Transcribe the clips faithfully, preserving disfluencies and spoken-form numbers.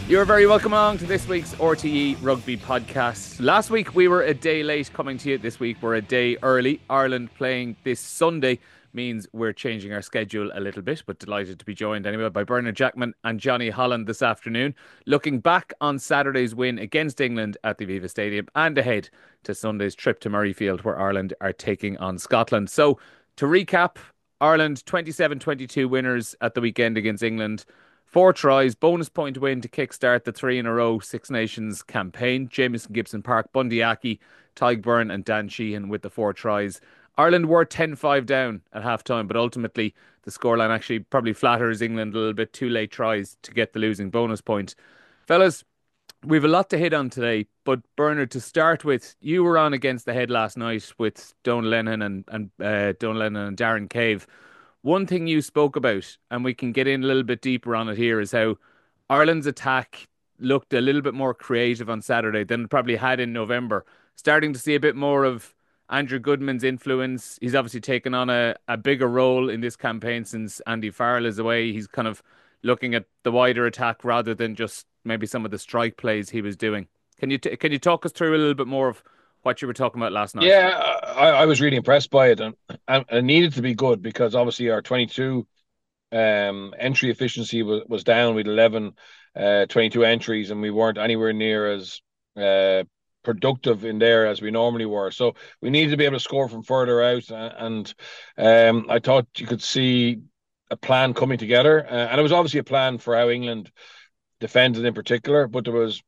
You're very welcome along to this week's R T E Rugby podcast. Last week we were a day late coming to you. This week we're a day early. Ireland playing this Sunday means we're changing our schedule a little bit, but delighted to be joined anyway by Bernard Jackman and Johnny Holland this afternoon. Looking back on Saturday's win against England at the Aviva Stadium and ahead to Sunday's trip to Murrayfield where Ireland are taking on Scotland. So to recap, Ireland twenty-seven twenty-two winners at the weekend against England. Four tries, bonus point win to kickstart the three in a row Six Nations campaign. Jamieson Gibson Park, Bundy Aki, Tyg Byrne and Dan Sheehan with the four tries. Ireland were ten five down at half time, but ultimately the scoreline actually probably flatters England a little bit. Two late tries to get the losing bonus point. Fellas, we've a lot to hit on today, but Bernard, to start with, you were on against the head last night with Don Lennon and, and uh, Don Lennon and Darren Cave. One thing you spoke about, and we can get in a little bit deeper on it here, is how Ireland's attack looked a little bit more creative on Saturday than it probably had in November. Starting to see a bit more of Andrew Goodman's influence. He's obviously taken on a, a bigger role in this campaign since Andy Farrell is away. He's kind of looking at the wider attack rather than just maybe some of the strike plays he was doing. Can you t- can you talk us through a little bit more of what you were talking about last night? Yeah, I, I was really impressed by it, and, and it needed to be good because obviously our twenty-two um, entry efficiency was, was down. We had eleven, uh, twenty-two entries, and we weren't anywhere near as uh, productive in there as we normally were. So we needed to be able to score from further out, and um, I thought you could see a plan coming together, uh, and it was obviously a plan for how England defended in particular, but there was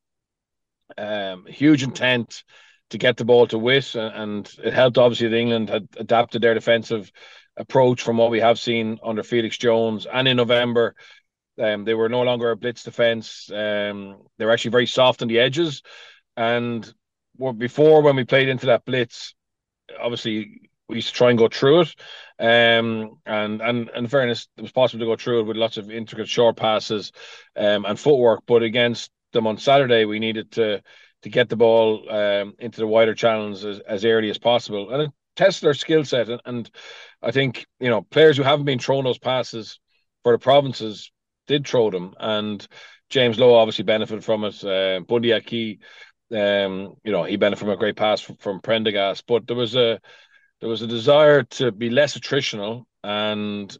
um, huge intent to get the ball to Witt, and it helped obviously that England had adapted their defensive approach from what we have seen under Felix Jones. And in November, um, they were no longer a blitz defense. Um, they were actually very soft on the edges. And before, when we played into that blitz, obviously we used to try and go through it. Um, and, and, and in fairness, it was possible to go through it with lots of intricate short passes um, and footwork. But against them on Saturday, we needed to to get the ball um, into the wider channels as, as early as possible. And it tested their skill set. And, and I think, you know, players who haven't been thrown those passes for the provinces did throw them. And James Lowe obviously benefited from it. Uh, Bundy Aki, um, you know, he benefited from a great pass from, from Prendergast. But there was a there was a desire to be less attritional and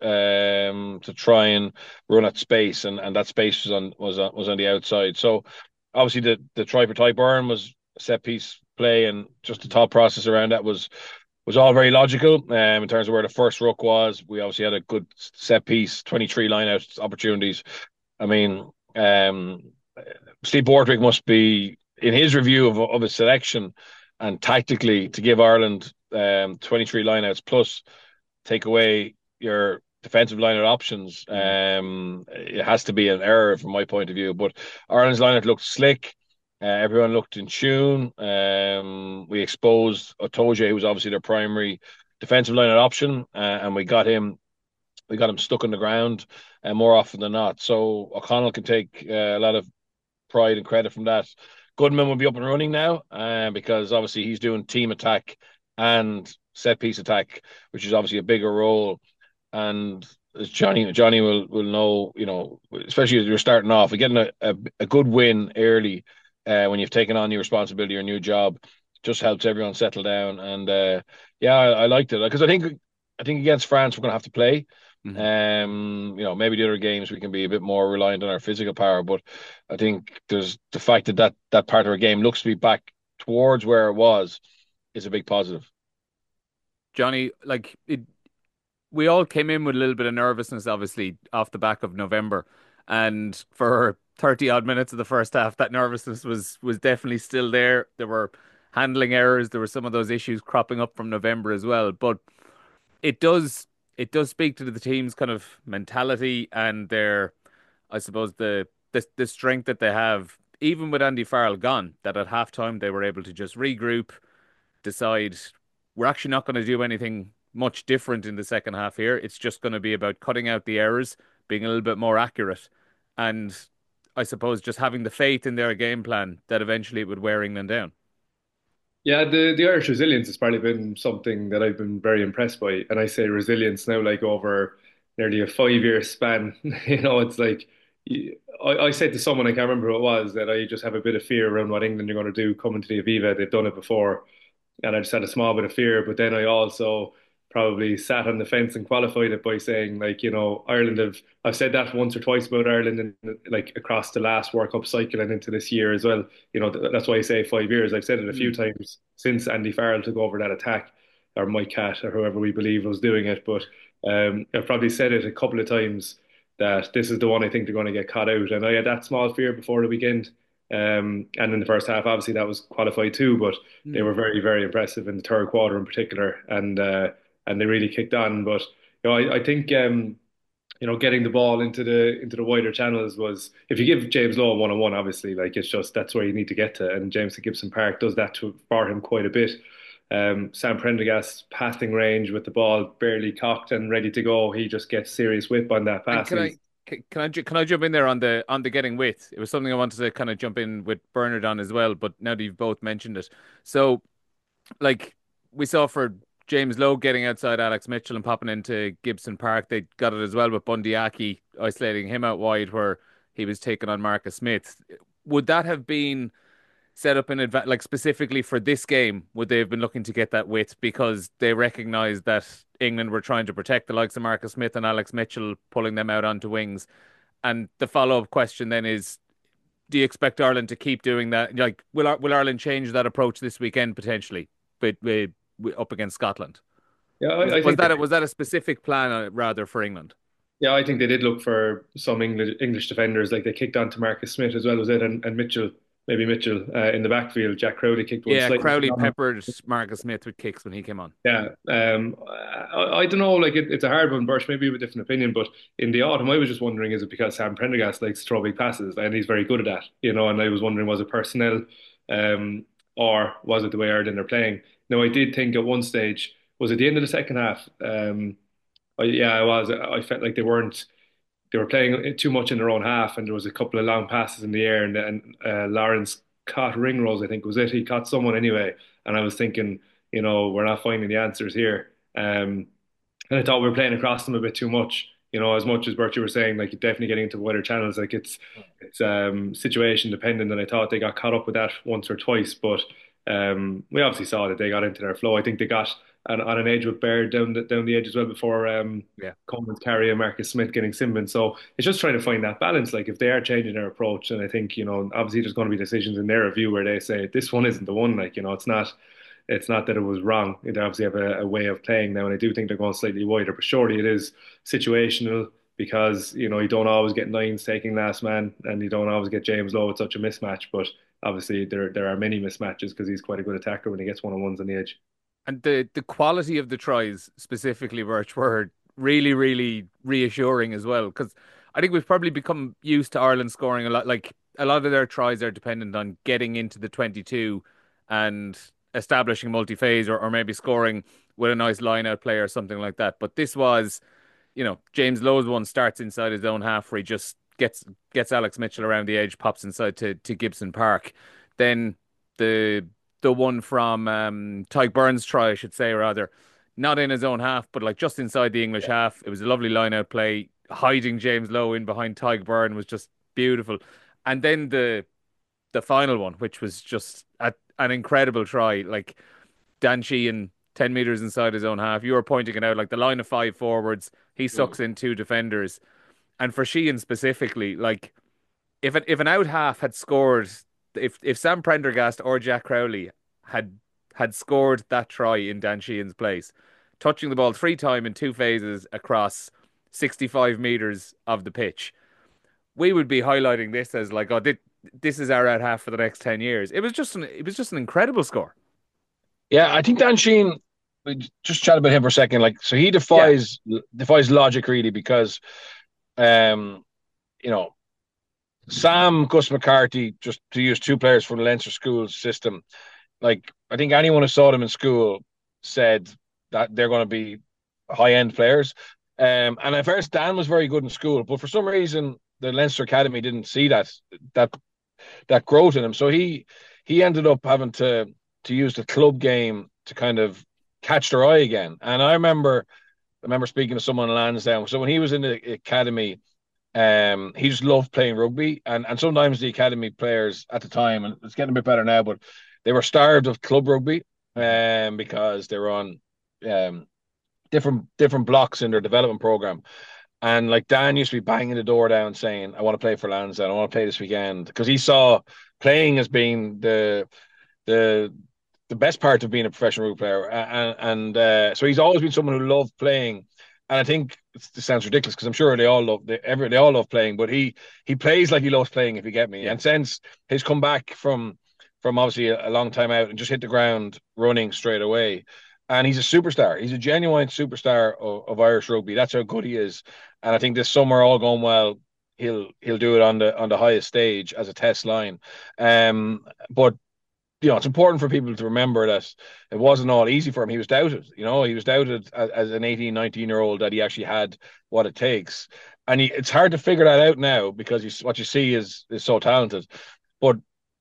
um, to try and run at space, and, and that space was on was on, was on the outside. So obviously the the try for Ty Byrne was a set piece play, and just the thought process around that was was all very logical. Um, in terms of where the first ruck was, we obviously had a good set piece, twenty-three line out opportunities. I mean, um, Steve Borthwick must be in his review of of his selection and tactically to give Ireland um twenty-three lineouts plus take away your defensive line options. Um, it has to be an error from my point of view. But Ireland's line looked slick. Uh, everyone looked in tune. Um, we exposed Otoje, who was obviously their primary defensive line option, uh, and we got him. We got him stuck on the ground, uh, more often than not. So O'Connell can take uh, a lot of pride and credit from that. Goodman will be up and running now, uh, because obviously he's doing team attack and set piece attack, which is obviously a bigger role. And as Johnny Johnny will will know, you know, especially as you're starting off, getting a, a, a good win early uh, when you've taken on your responsibility or new job just helps everyone settle down. And uh, yeah, I, I liked it because I think I think against France we're going to have to play. Mm-hmm. Um, you know, maybe the other games we can be a bit more reliant on our physical power, but I think there's the fact that that, that part of our game looks to be back towards where it was is a big positive. Johnny, like it, we all came in with a little bit of nervousness, obviously, off the back of November, and for thirty odd minutes of the first half, that nervousness was was definitely still there. There were handling errors, there were some of those issues cropping up from November as well, but it does it does speak to the team's kind of mentality and their, I suppose, the the, the strength that they have, even with Andy Farrell gone, that at halftime they were able to just regroup, decide we're actually not going to do anything much different in the second half here. It's just going to be about cutting out the errors, being a little bit more accurate, and I suppose just having the faith in their game plan that eventually it would wear England down. Yeah, the, the Irish resilience has probably been something that I've been very impressed by. And I say resilience now, like over nearly a five year span. You know, it's like I, I said to someone, I can't remember who it was, that I just have a bit of fear around what England are going to do coming to the Aviva. They've done it before, and I just had a small bit of fear. But then I also probably sat on the fence and qualified it by saying, like, you know, Ireland have. I've said that once or twice about Ireland, and like across the last World Cup cycle and into this year as well. You know, th- that's why I say five years. I've said it a few Mm. times since Andy Farrell took over that attack, or Mike Cat, or whoever we believe was doing it. But um, I've probably said it a couple of times that this is the one I think they're going to get caught out. And I had that small fear before the weekend. Um, and in the first half, obviously that was qualified too, but they Mm. were very, very impressive in the third quarter in particular, and uh, and they really kicked on. But you know, I, I think um, you know, getting the ball into the into the wider channels was, if you give James Lowe a one on one, obviously, like it's just that's where you need to get to, and James Gibson Park does that to for him quite a bit. Um, Sam Prendergast's passing range with the ball barely cocked and ready to go, he just gets serious whip on that And pass. can And I he's can can I ju- can I jump in there on the on the getting width? It was something I wanted to kind of jump in with Bernard on as well, but now that you've both mentioned it, so like we saw for James Lowe getting outside Alex Mitchell and popping into Gibson Park, they got it as well with Bundy Aki isolating him out wide where he was taking on Marcus Smith. Would that have been set up in advance, like specifically for this game? Would they have been looking to get that width because they recognised that England were trying to protect the likes of Marcus Smith and Alex Mitchell, pulling them out onto wings? And the follow-up question then is, do you expect Ireland to keep doing that? Like, will will Ireland change that approach this weekend potentially, but with, with, up against Scotland? yeah, Was I, I was think they that a, was that a specific plan uh, rather for England? Yeah, I think they did look for some English English defenders. Like they kicked on to Marcus Smith as well, was it? And, and Mitchell, maybe Mitchell uh, in the backfield. Jack Crowley kicked one Yeah, slightly Crowley phenomenal. peppered Marcus Smith with kicks when he came on. Yeah, um, I, I don't know. Like it, it's a hard one, Birch. Maybe you have a different opinion, but in the autumn, I was just wondering: is it because Sam Prendergast likes to throw big passes and he's very good at that? You know, and I was wondering, was it personnel, um, or was it the way Ireland are playing? Now, I did think at one stage, was it the end of the second half? Um, I, yeah, I was. I felt like they weren't. They were playing too much in their own half, and there was a couple of long passes in the air, and, and uh, Lawrence caught Ringrose, I think was it. He caught someone anyway, and I was thinking, you know, we're not finding the answers here. Um, and I thought we were playing across them a bit too much. You know, as much as Bertie were saying, like definitely getting into wider channels, like it's it's um situation dependent, and I thought they got caught up with that once or twice, but um we obviously saw that they got into their flow. I think they got on, on an edge with Baird down the down the edge as well before um Yeah. Coleman's carry and Marcus Smith getting Simbin. So it's just trying to find that balance. Like if they are changing their approach, and I think, you know, obviously there's going to be decisions in their review where they say this one isn't the one. Like, you know, it's not it's not that it was wrong. They obviously have a, a way of playing now, and I do think they're going slightly wider. But surely it is situational because you know you don't always get Nines taking last man, and you don't always get James Lowe with such a mismatch. But obviously there there are many mismatches because he's quite a good attacker when he gets one on ones on the edge. And the the quality of the tries specifically, Birch, were really, really reassuring as well. Because I think we've probably become used to Ireland scoring a lot. Like a lot of their tries are dependent on getting into the twenty-two and establishing multi-phase, or, or maybe scoring with a nice line out play or something like that. But this was, you know, James Lowe's one starts inside his own half where he just gets gets Alex Mitchell around the edge, pops inside to to Gibson Park. Then the the one from um, Tyke Burns try, I should say, rather, not in his own half, but like just inside the English half. It was a lovely line out play. Hiding James Lowe in behind Tyke Burn was just beautiful. And then the the final one, which was just a, an incredible try. Like Dan Sheehan, ten meters inside his own half. You were pointing it out, like the line of five forwards, he Mm. sucks in two defenders. And for Sheehan specifically, like if an if an out half had scored, if if Sam Prendergast or Jack Crowley had had scored that try in Dan Sheehan's place, touching the ball three times in two phases across sixty-five meters of the pitch, we would be highlighting this as like, oh, thi- this is our out half for the next ten years. It was just an it was just an incredible score. Yeah, I think Dan Sheehan. We just chat about him for a second. Like, so he Yeah, defies defies logic really because, um, you know, Sam Gus McCarthy, just to use two players from the Leinster school system. Like, I think anyone who saw them in school said that they're going to be high end players. Um, and at first, Dan was very good in school, but for some reason, the Leinster Academy didn't see that that that growth in him. So he he ended up having to to use the club game to kind of catch their eye again. And I remember I remember speaking to someone in Lansdowne. So when he was in the academy, Um, he just loved playing rugby, and and sometimes the academy players at the time, and it's getting a bit better now, but they were starved of club rugby, Mhm. um, because they were on um different different blocks in their development program. And like Dan used to be banging the door down saying, I want to play for Lansdowne, I want to play this weekend. Because he saw playing as being the the the best part of being a professional rugby player. And and uh, so he's always been someone who loved playing. And I think it's, it sounds ridiculous because I'm sure they all love they every they all love playing, but he he plays like he loves playing, if you get me. Yeah. And since his comeback from from obviously a, a long time out and just hit the ground running straight away, and he's a superstar. He's a genuine superstar of, of Irish rugby. That's how good he is. And I think this summer, all going well, he'll he'll do it on the on the highest stage as a test line. Um, but you know, it's important for people to remember that it wasn't all easy for him. He was doubted. You know, he was doubted as, as an eighteen, nineteen year old that he actually had what it takes. And he, it's hard to figure that out now because you, what you see is is so talented. But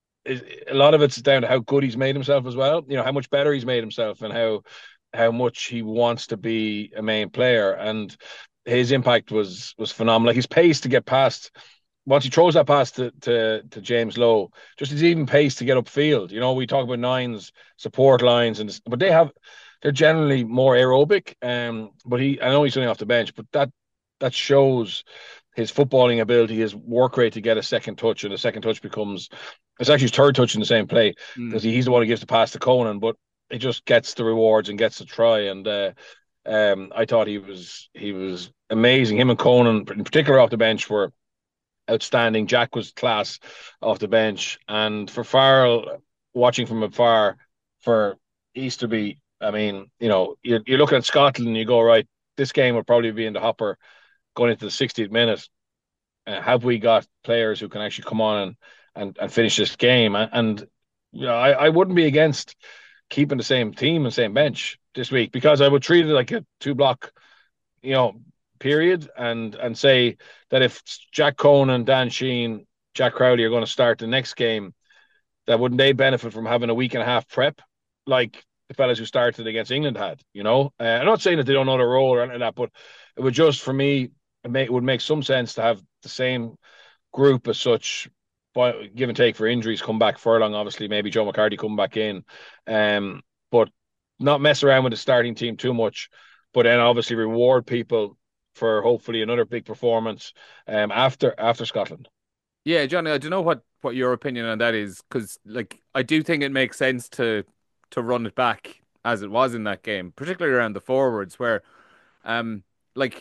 a lot of it's down to how good he's made himself as well. You know, how much better he's made himself and how how much he wants to be a main player. And his impact was was phenomenal. Like his pace to get past once he throws that pass to, to to James Lowe, just his even pace to get upfield. You know, we talk about nines, support lines, and but they have they're generally more aerobic. Um, but he I know he's only off the bench, but that that shows his footballing ability, his work rate to get a second touch, and the second touch becomes it's actually his third touch in the same play because Mm. he, he's the one who gives the pass to Conan, but he just gets the rewards and gets the try. And uh, um, I thought he was he was amazing. Him and Conan, in particular, off the bench, were outstanding. Jack was class off the bench, and for Farrell, watching from afar for Easterby, I mean, you know, you you look at Scotland and you go, right, this game will probably be in the hopper going into the sixtieth minute. Uh, have we got players who can actually come on and and, and finish this game? And, and you know, I, I wouldn't be against keeping the same team and same bench this week because I would treat it like a two block, you know, period, and and say that if Jack Cohn and Dan Sheehan, Jack Crowley are going to start the next game, that wouldn't they benefit from having a week and a half prep, like the fellas who started against England had? You know, uh, I'm not saying that they don't know their role or anything like that, but it would just for me, it, may, it would make some sense to have the same group as such. But give and take for injuries, come back Furlong, obviously, maybe Joe McCarthy come back in, um, but not mess around with the starting team too much. But then obviously reward people for hopefully another big performance um, after after Scotland. Yeah, Johnny, I don't know what what your opinion on that is because, like, I do think it makes sense to to run it back as it was in that game, particularly around the forwards, where, um, like,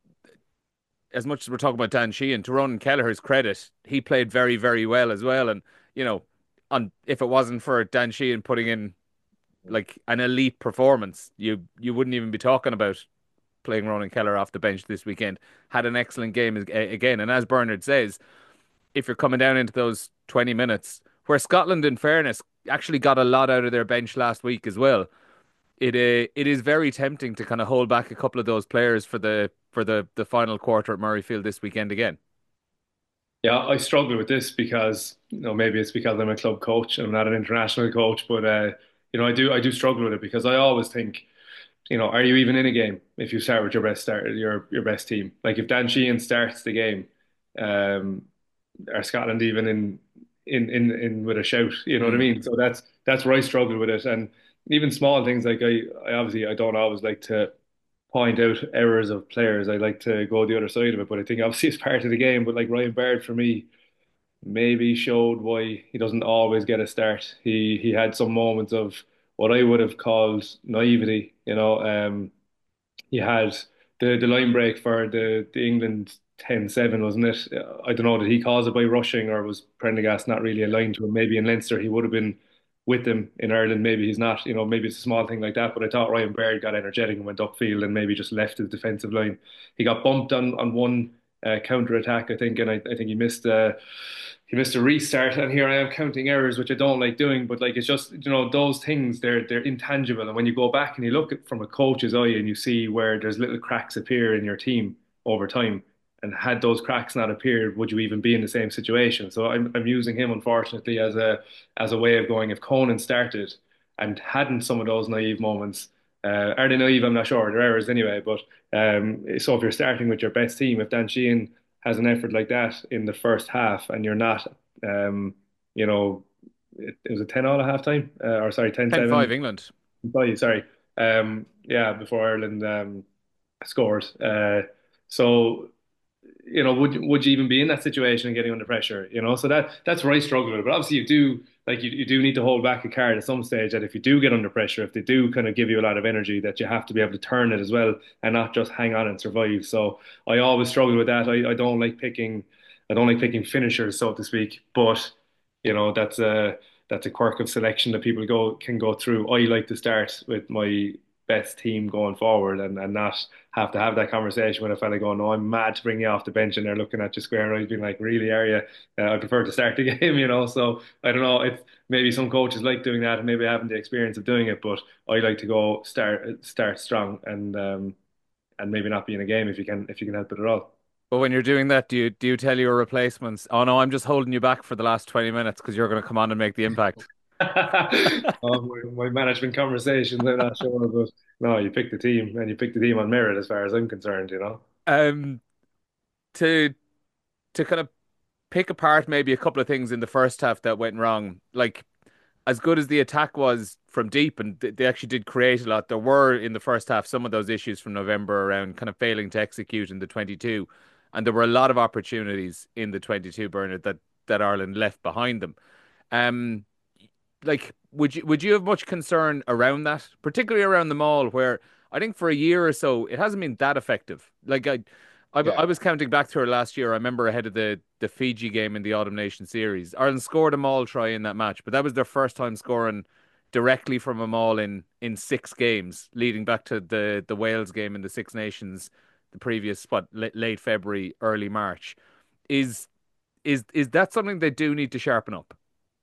as much as we're talking about Dan Sheehan, to Ronan Kelleher's credit, he played very, very well as well. And you know, on if it wasn't for Dan Sheehan putting in like an elite performance, you you wouldn't even be talking about playing Ronan Kelleher off the bench this weekend. Had an excellent game again, and as Bernard says, if you're coming down into those twenty minutes, where Scotland, in fairness, actually got a lot out of their bench last week as well. It uh, it is very tempting to kind of hold back a couple of those players for the for the the final quarter at Murrayfield this weekend again. Yeah, I struggle with this because, you know, maybe it's because I'm a club coach. I'm not an international coach, but uh, you know, I do I do struggle with it because I always think, you know, are you even in a game if you start with your best start, your your best team? Like if Dan Sheehan starts the game, um, are Scotland even in in in in with a shout? You know what I Mm. mean? So that's that's where I struggle with it, and even small things like I, I obviously I don't always like to point out errors of players. I like to go the other side of it, but I think obviously it's part of the game. But like Ryan Baird for me maybe showed why he doesn't always get a start. He he had some moments of what I would have called naivety. You know, um, he had the the line break for the the England ten seven, wasn't it? I don't know, did he cause it by rushing or was Prendergast not really aligned to him? Maybe in Leinster he would have been with him. In Ireland maybe he's not. You know, maybe it's a small thing like that. But I thought Ryan Baird got energetic and went upfield and maybe just left his defensive line. He got bumped on on one uh, counter attack, I think, and I, I think he missed. Uh, he missed a restart, and here I am counting errors, which I don't like doing. But like, it's just, you know, those things, they're they're intangible. And when you go back and you look at from a coach's eye and you see where there's little cracks appear in your team over time, and had those cracks not appeared, would you even be in the same situation? So I'm I'm using him unfortunately as a as a way of going. If Conan started and hadn't some of those naive moments, uh, are they naive? I'm not sure. They're errors anyway. But um, so if you're starting with your best team, if Dan Sheehan has an effort like that in the first half, and you're not, um, you know, it, it was a ten all at halftime, uh, or sorry, ten ten five seven. England. Sorry, um, yeah, before Ireland um, scored. Uh, so you know, would would you even be in that situation and getting under pressure? You know, so that that's where I struggle with. But obviously, you do like you, you do need to hold back a card at some stage. That if you do get under pressure, if they do kind of give you a lot of energy, that you have to be able to turn it as well and not just hang on and survive. So I always struggle with that. I, I don't like picking I don't like picking finishers, so to speak. But you know, that's a that's a quirk of selection that people go can go through. I like to start with my best team going forward and, and not have to have that conversation with a fella going, no, I'm mad to bring you off the bench, and they're looking at you square eyes being like, really, are you? Uh, I prefer to start the game, you know. So I don't know. It's maybe some coaches like doing that, and maybe I haven't the experience of doing it, but I like to go start start strong and um and maybe not be in a game if you can if you can help it at all. But when you're doing that, do you do you tell your replacements, "Oh no, I'm just holding you back for the last twenty minutes because you're going to come on and make the impact"? Oh, my, my management conversations, I'm not sure, but no, you pick the team and you pick the team on merit as far as I'm concerned, you know. Um, to to kind of pick apart maybe a couple of things in the first half that went wrong. Like as good as the attack was from deep, and th- they actually did create a lot. There were in the first half some of those issues from November around kind of failing to execute in the twenty-two, and there were a lot of opportunities in the twenty-two, Bernard, that that Ireland left behind them. Um, like would you would you have much concern around that, particularly around the mall, where I think for a year or so it hasn't been that effective. Like I, I, I Yeah. was counting back to her last year. I remember ahead of the the Fiji game in the Autumn Nation Series, Ireland scored a maul try in that match, but that was their first time scoring directly from a maul in in six games, leading back to the the Wales game in the Six Nations, the previous what late, late February, early March. Is is is that something they do need to sharpen up?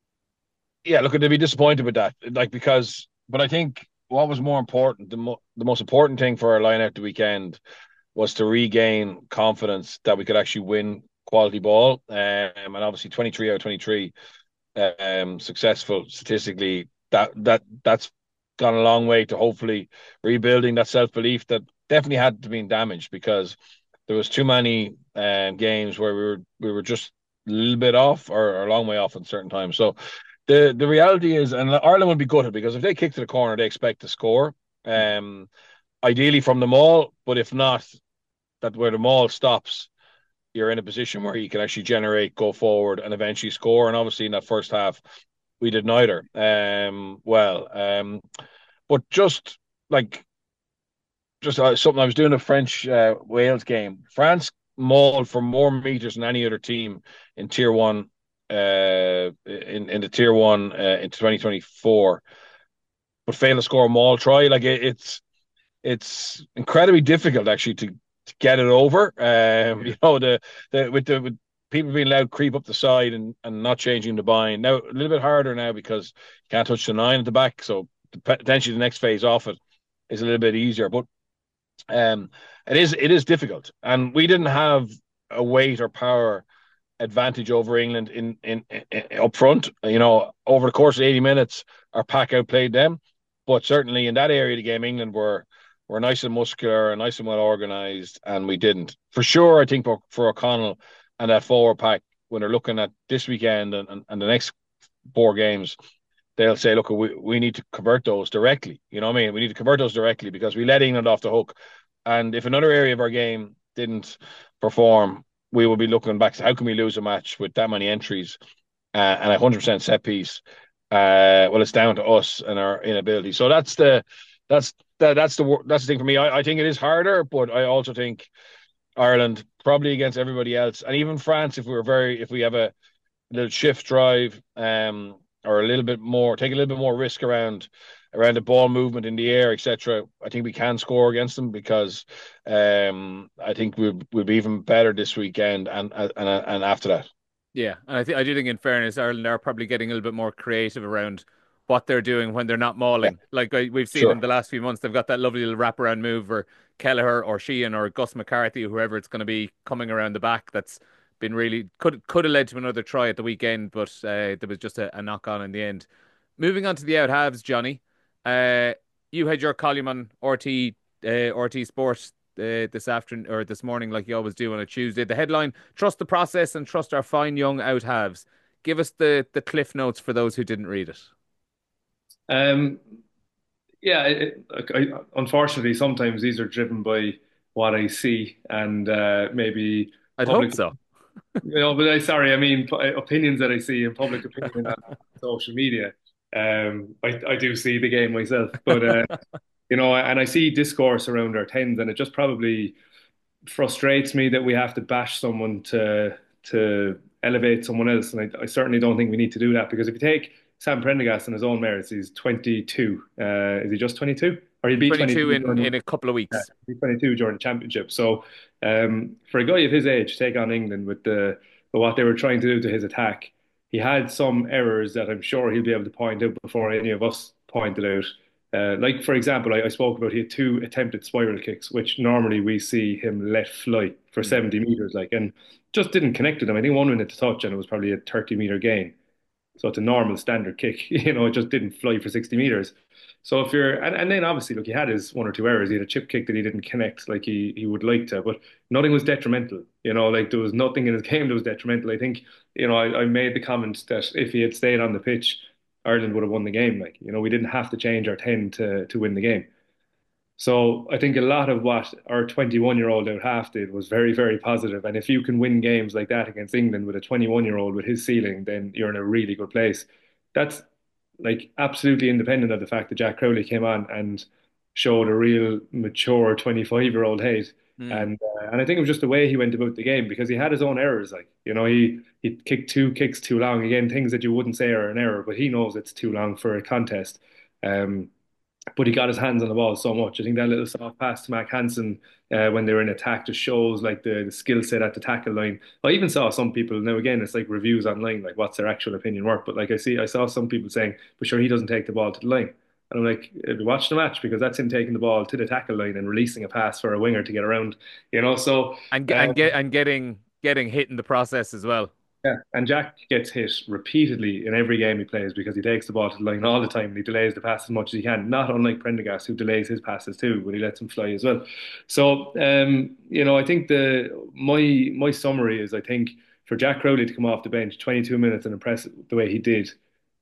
Yeah, look, they'd be disappointed with that. Like because, but I think what was more important, the mo the most important thing for our line out the weekend was to regain confidence that we could actually win quality ball. Um, and obviously twenty-three out of twenty-three um successful statistically. That that that's gone a long way to hopefully rebuilding that self belief that definitely had to be damaged because there was too many um games where we were we were just a little bit off or, or a long way off at certain times. So the the reality is, and Ireland would be gutted because if they kick to the corner, they expect to score. Um, ideally from the maul, but if not, that where the maul stops, you're in a position where you can actually generate, go forward, and eventually score. And obviously, in that first half, we did neither. Um, well, um, but just like just uh, something I was doing a French uh, Wales game. France mauled for more meters than any other team in Tier One. Uh, in in the Tier One uh, in twenty twenty-four, but failed to score a maul try. Like it, it's it's incredibly difficult actually to, to get it over. Um, you know, the the with the with people being allowed to creep up the side and, and not changing the bind. Now a little bit harder now because you can't touch the nine at the back, so potentially the next phase off it is a little bit easier. But um, it is it is difficult, and we didn't have a weight or power advantage over England in, in, in up front. You know, over the course of eighty minutes, our pack outplayed them. But certainly in that area of the game, England were were nice and muscular and nice and well organised, and we didn't. For sure, I think for, for O'Connell and that forward pack, when they're looking at this weekend and, and, and the next four games, they'll say, look, we, we need to convert those directly. You know what I mean? We need to convert those directly because we let England off the hook. And if another area of our game didn't perform, we will be looking back to how can we lose a match with that many entries uh, and a hundred percent set piece. Uh, well, it's down to us and our inability. So that's the that's that, that's the that's the thing for me. I, I think it is harder, but I also think Ireland probably against everybody else, and even France, if we were very if we have a little shift drive, um, or a little bit more, take a little bit more risk around around the ball movement in the air, et cetera. I think we can score against them because um, I think we'll we'll be even better this weekend and and and after that. Yeah, and I think I do think, in fairness, Ireland are probably getting a little bit more creative around what they're doing when they're not Yeah, mauling. Like I, we've seen in sure. the last few months, they've got that lovely little wraparound move where Kelleher or Sheehan or Gus McCarthy, or whoever it's going to be, coming around the back. That's been really could could have led to another try at the weekend, but uh, there was just a, a knock on in the end. Moving on to the out halves, Johnny. Uh, you had your column on R T uh, R T Sport uh, this afternoon or this morning, like you always do on a Tuesday. The headline: Trust the process and trust our fine young out halves. Give us the the cliff notes for those who didn't read it. Um, yeah, it, like, I, unfortunately, sometimes these are driven by what I see and uh, maybe I'd hope public. so. You know, but I sorry, I mean p- opinions that I see in public opinion on social media. Um, I I do see the game myself, but uh, you know, and I see discourse around our tens, and it just probably frustrates me that we have to bash someone to to elevate someone else, and I, I certainly don't think we need to do that because if you take Sam Prendergast on his own merits, he's twenty-two. Uh, is he just twenty-two, or he'll be twenty-two twenty-two in during, in a couple of yeah, weeks. he'll be twenty-two during the championship? So, um, for a guy of his age, to take on England with the with what they were trying to do to his attack, he had some errors that I'm sure he'll be able to point out before any of us pointed out. Uh, like for example, I, I spoke about he had two attempted spiral kicks, which normally we see him let fly for Mm. seventy meters, like, and just didn't connect with them. I think one went into touch, and it was probably a thirty meter gain. So it's a normal standard kick, you know, it just didn't fly for sixty meters. So if you're, and, and then obviously, look, he had his one or two errors. He had a chip kick that he didn't connect like he, he would like to, but nothing was detrimental. You know, like there was nothing in his game that was detrimental. I think, you know, I, I made the comment that if he had stayed on the pitch, Ireland would have won the game. Like, you know, we didn't have to change our ten to, to win the game. So I think a lot of what our twenty-one year old out half did was very, very positive. And if you can win games like that against England with a twenty-one year old with his ceiling, then you're in a really good place. That's like absolutely independent of the fact that Jack Crowley came on and showed a real mature twenty-five year old hate. Mm. And uh, and I think it was just the way he went about the game because he had his own errors. Like, you know, he he kicked two kicks too long. Again, things that you wouldn't say are an error, but he knows it's too long for a contest. Um, but he got his hands on the ball so much. I think that little soft pass to Mac Hansen uh, when they were in attack just shows like the, the skill set at the tackle line. I even saw some people now again it's like reviews online, like what's their actual opinion worth. But like I see, I saw some people saying, "But sure, he doesn't take the ball to the line." And I'm like, watch the match because that's him taking the ball to the tackle line and releasing a pass for a winger to get around. You know, so. And ge- and Um, get and getting getting hit in the process as well. yeah, and Jack gets hit repeatedly in every game he plays because he takes the ball to the line all the time and he delays the pass as much as he can. Not unlike Prendergast, who delays his passes too, but he lets them fly as well. So, um, you know, I think the my my summary is I think for Jack Crowley to come off the bench twenty-two minutes and impress the way he did,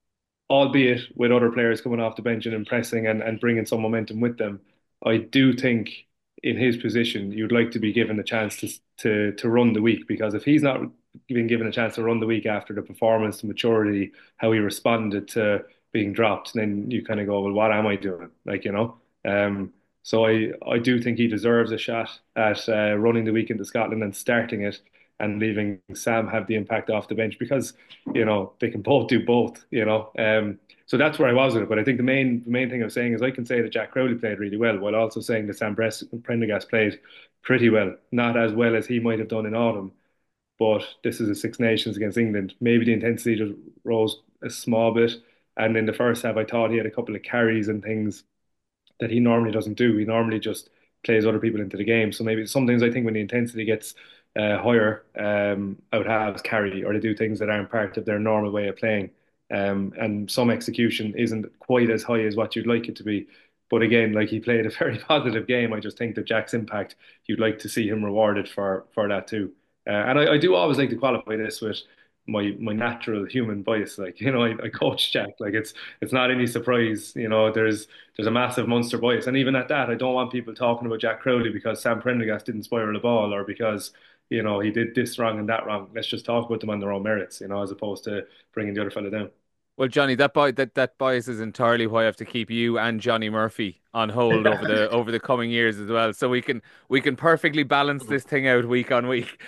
albeit with other players coming off the bench and impressing and, and bringing some momentum with them, I do think in his position you'd like to be given a chance to to to run the week because if he's not being given a chance to run the week after the performance, the maturity, how he responded to being dropped, then you kind of go, well, what am I doing? Like, you know. Um, so I I do think he deserves a shot at uh, running the week into Scotland and starting it and leaving Sam have the impact off the bench because you know they can both do both. You know, um, so that's where I was with it. But I think the main the main thing I'm saying is I can say that Jack Crowley played really well, while also saying that Sam Prendergast played pretty well, not as well as he might have done in autumn. But this is a Six Nations against England. Maybe the intensity just rose a small bit. And in the first half, I thought he had a couple of carries and things that he normally doesn't do. He normally just plays other people into the game. So maybe sometimes I think when the intensity gets uh, higher, um, out halves carry or they do things that aren't part of their normal way of playing. Um, and some execution isn't quite as high as what you'd like it to be. But again, like he played a very positive game. I just think that Jack's impact, you'd like to see him rewarded for for that too. Uh, and I, I do always like to qualify this with my my natural human bias. Like, you know, I, I coach Jack. Like it's it's not any surprise. You know, there's there's a massive Munster bias, and even at that, I don't want people talking about Jack Crowley because Sam Prendergast didn't spiral the ball or because you know he did this wrong and that wrong. Let's just talk about them on their own merits, you know, as opposed to bringing the other fella down. Well, Johnny, that bi- that that bias is entirely why I have to keep you and Johnny Murphy on hold over the over the coming years as well, so we can we can perfectly balance this thing out week on week.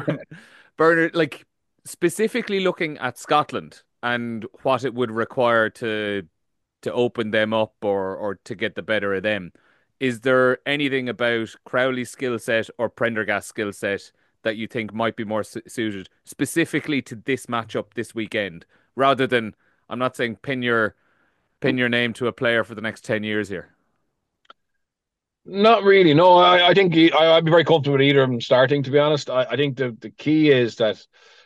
Bernard, like specifically looking at Scotland and what it would require to to open them up or or to get the better of them, is there anything about Crowley's skill set or Prendergast's skill set that you think might be more su suited specifically to this matchup this weekend, rather than I'm not saying pin your pin your name to a player for the next ten years here. Not really. No, I, I think he, I, I'd be very comfortable with either of them starting. To be honest, I, I think the the key is that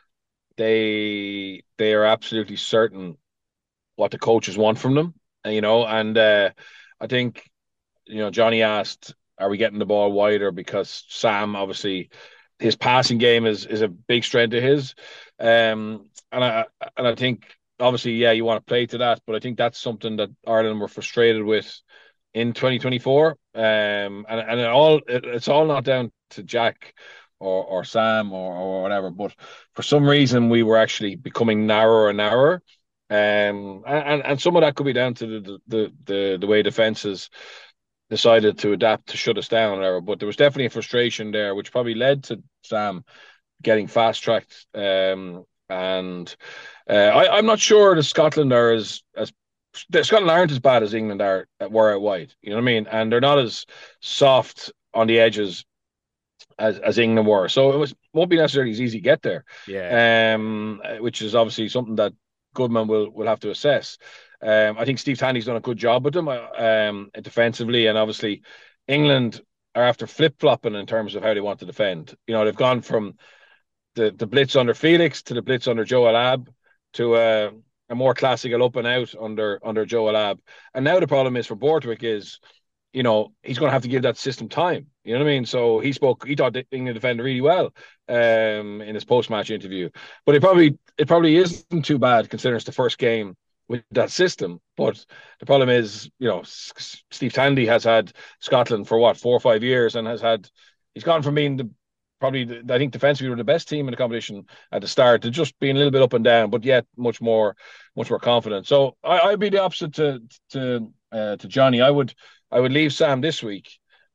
they they are absolutely certain what the coaches want from them. You know, and uh, I think you know Johnny asked, are we getting the ball wider? Because Sam, obviously, his passing game is is a big strength of his. Um, and I and I think obviously, yeah, you want to play to that, but I think that's something that Ireland were frustrated with in twenty twenty-four. Um, and and it all it, it's all not down to Jack or or Sam or or whatever, but for some reason we were actually becoming narrower and narrower. Um, and and some of that could be down to the the the, the way defenses decided to adapt to shut us down, or whatever. But there was definitely a frustration there, which probably led to Sam getting fast tracked. Um, and uh, I, I'm not sure that Scotland are as as Scotland aren't as bad as England are were out wide. You know what I mean? And they're not as soft on the edges as as England were. So it was won't be necessarily as easy to get there. Yeah. Um, which is obviously something that Goodman will will have to assess. Um, I think Steve Tandy's done a good job with them um, defensively, and obviously England are after flip flopping in terms of how they want to defend. You know, they've gone from the the blitz under Felix to the blitz under Joe Alab to a, a more classical up and out under under Joe Alab. And now the problem is for Borthwick is, you know, he's going to have to give that system time. You know what I mean? So he spoke, he thought England defended really well um, in his post match interview. But it probably it probably isn't too bad considering it's the first game with that system. But the problem is, you know, Steve Tandy has had Scotland for what, four or five years and has had, he's gone from being the probably, the, I think defensively were the best team in the competition at the start to just being a little bit up and down, but yet much more, much more confident. So I, I'd be the opposite to to uh, to Johnny. I would I would leave Sam this week,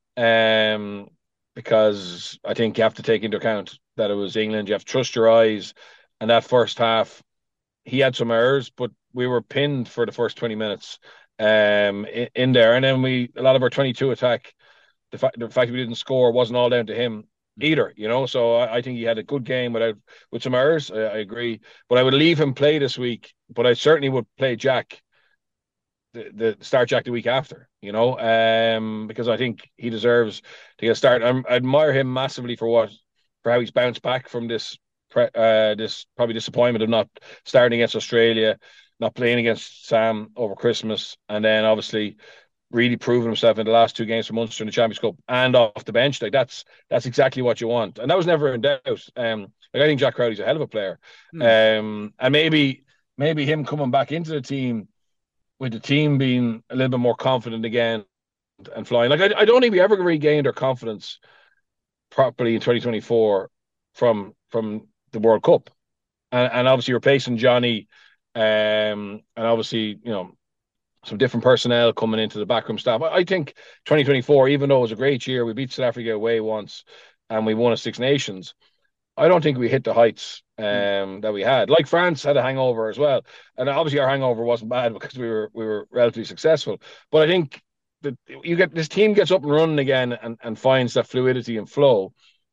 um, because I think you have to take into account that it was England. You have to trust your eyes, and that first half, he had some errors, but we were pinned for the first twenty minutes um, in, in there, and then we a lot of our twenty-two attack. The fact the fact we didn't score wasn't all down to him either, you know. So I, I think he had a good game without with some errors. I, I agree, but I would leave him play this week. But I certainly would play Jack, the, the start Jack the week after, you know, um, because I think he deserves to get a start. I'm, I admire him massively for what for how he's bounced back from this uh, this probably disappointment of not starting against Australia, not playing against Sam over Christmas, and then obviously really proven himself in the last two games for Munster in the Champions Cup and off the bench. Like that's that's exactly what you want, and that was never in doubt. Um, like I think Jack Crowley's a hell of a player, hmm. um, and maybe maybe him coming back into the team with the team being a little bit more confident again and flying. Like I, I don't think we ever regained our confidence properly in twenty twenty-four from from the World Cup, and, and obviously replacing Johnny, um, and obviously you know. Some different personnel coming into the backroom staff. I think twenty twenty-four, even though it was a great year, we beat South Africa away once and we won a Six Nations. I don't think we hit the heights um, mm. that we had. Like France had a hangover as well, and obviously our hangover wasn't bad because we were we were relatively successful. But I think that you get this team gets up and running again and, and finds that fluidity and flow.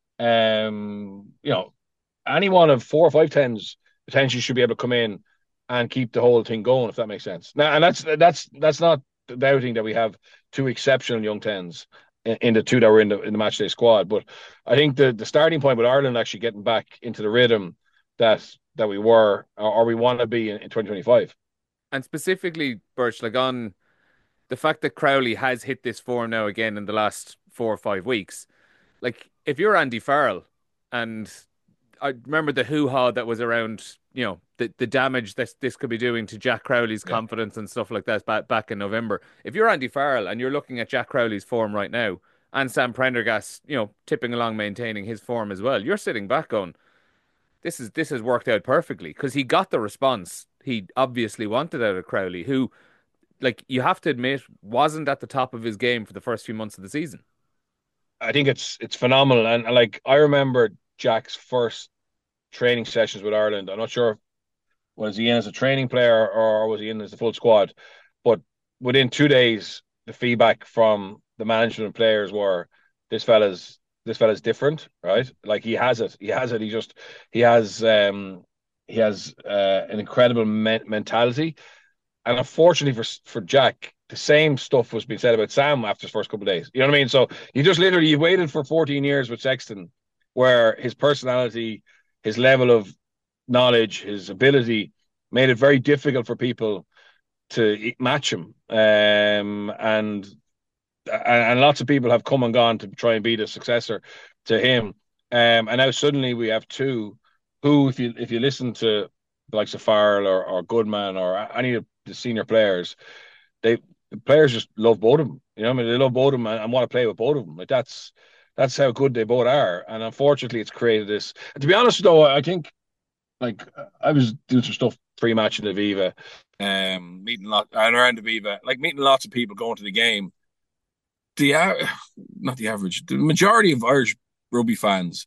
Um, you know, any one of four or five tens potentially should be able to come in and keep the whole thing going, if that makes sense. Now, and that's that's that's not doubting that we have two exceptional young tens in, in the two that were in the in the matchday squad. But I think the the starting point with Ireland actually getting back into the rhythm that that we were or, or we want to be in, in twenty twenty-five. And specifically, Birch, like on the fact that Crowley has hit this form now again in the last four or five weeks. Like if you're Andy Farrell, and I remember the hoo-ha that was around, you know, the, the damage that this could be doing to Jack Crowley's yeah. confidence and stuff like that back, back in November. If you're Andy Farrell and you're looking at Jack Crowley's form right now and Sam Prendergast, you know, tipping along, maintaining his form as well, you're sitting back going, this is this has worked out perfectly because he got the response he obviously wanted out of Crowley, who, like, you have to admit, wasn't at the top of his game for the first few months of the season. I think it's it's phenomenal. And, and like, I remember Jack's first training sessions with Ireland. I'm not sure, was he in as a training player or was he in as the full squad? But within two days, the feedback from the management and players were, this fella's this fella's different, right? Like he has it, he has it. He just he has um he has uh, an incredible me- mentality. And unfortunately for for Jack, the same stuff was being said about Sam after his first couple of days. You know what I mean? So you just literally you waited for fourteen years with Sexton, where his personality, his level of knowledge, his ability made it very difficult for people to match him. Um, and and lots of people have come and gone to try and be the successor to him. Um, and now suddenly we have two who, if you if you listen to the likes of Farrell or, or Goodman or any of the senior players, they the players just love both of them. You know, what I mean, they love both of them and, and want to play with both of them. Like that's that's how good they both are. And unfortunately, it's created this. And to be honest, though, I think like I was doing some stuff pre-match in the Viva, um, meeting lot and around the Viva, like meeting lots of people going to the game. The uh, not the average, the majority of Irish rugby fans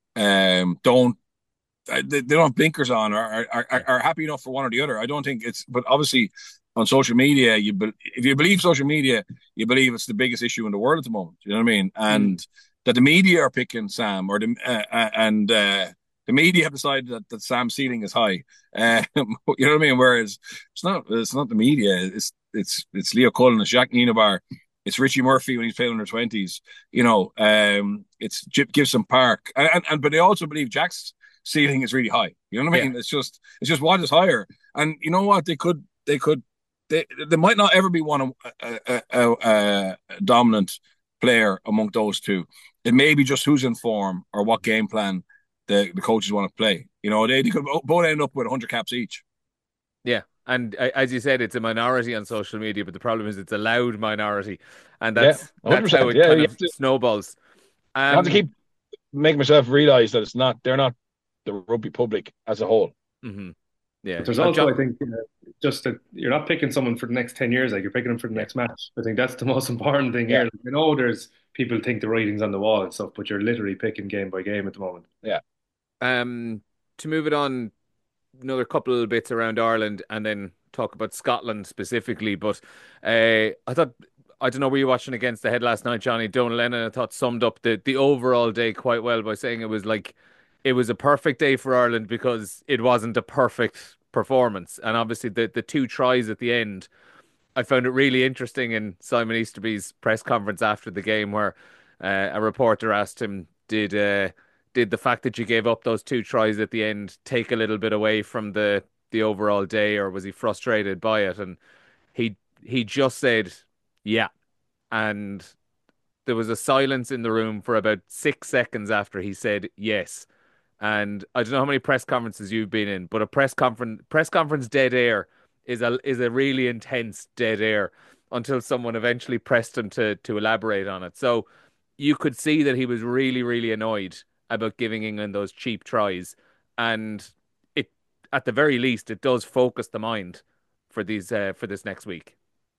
um don't they, they don't have blinkers on or are, are, are happy enough for one or the other. I don't think it's, but obviously on social media, you be, if you believe social media, you believe it's the biggest issue in the world at the moment. You know what I mean? And mm. that the media are picking Sam, or the uh, uh, and uh, the media have decided that, that Sam's ceiling is high. Uh, you know what I mean? Whereas it's not, it's not the media. It's it's it's Leo Cullen, it's Jacques Nienaber, it's Richie Murphy when he's playing under twenties. You know, um, it's Gibson Park, and, and, and but they also believe Jack's ceiling is really high. You know what I mean? Yeah. It's just it's just what is higher. And you know what? They could they could they they might not ever be one a, a, a, a dominant player among those two. It may be just who's in form or what game plan the, the coaches want to play. You know, they, they could both end up with one hundred caps each. Yeah. And uh, as you said, it's a minority on social media, but the problem is it's a loud minority. And that's, yeah, that's how it yeah, kind of to, snowballs. Um, I have to keep making myself realise that it's not, they're not the rugby public as a whole. Mm-hmm. Yeah. But there's also, I think, uh, just that you're not picking someone for the next ten years, like you're picking them for the next match. I think that's the most important thing yeah. here. Like, I know there's people think the writing's on the wall and stuff, but you're literally picking game by game at the moment. Yeah. Um, to move it on, another couple of bits around Ireland and then talk about Scotland specifically. But uh, I thought, I don't know, were you watching Against the Head last night, Johnny? Donal Lennon, I thought, summed up the, the overall day quite well by saying it was like, it was a perfect day for Ireland because it wasn't a perfect performance. And obviously the, the two tries at the end, I found it really interesting in Simon Easterby's press conference after the game where uh, a reporter asked him, did uh, did the fact that you gave up those two tries at the end take a little bit away from the, the overall day, or was he frustrated by it? And he he just said, yeah. And there was a silence in the room for about six seconds after he said yes. And I don't know how many press conferences you've been in, but a press conference press conference dead air is a is a really intense dead air until someone eventually pressed him to to elaborate on it. So you could see that he was really, really annoyed about giving England those cheap tries. And it, at the very least, it does focus the mind for these uh, for this next week.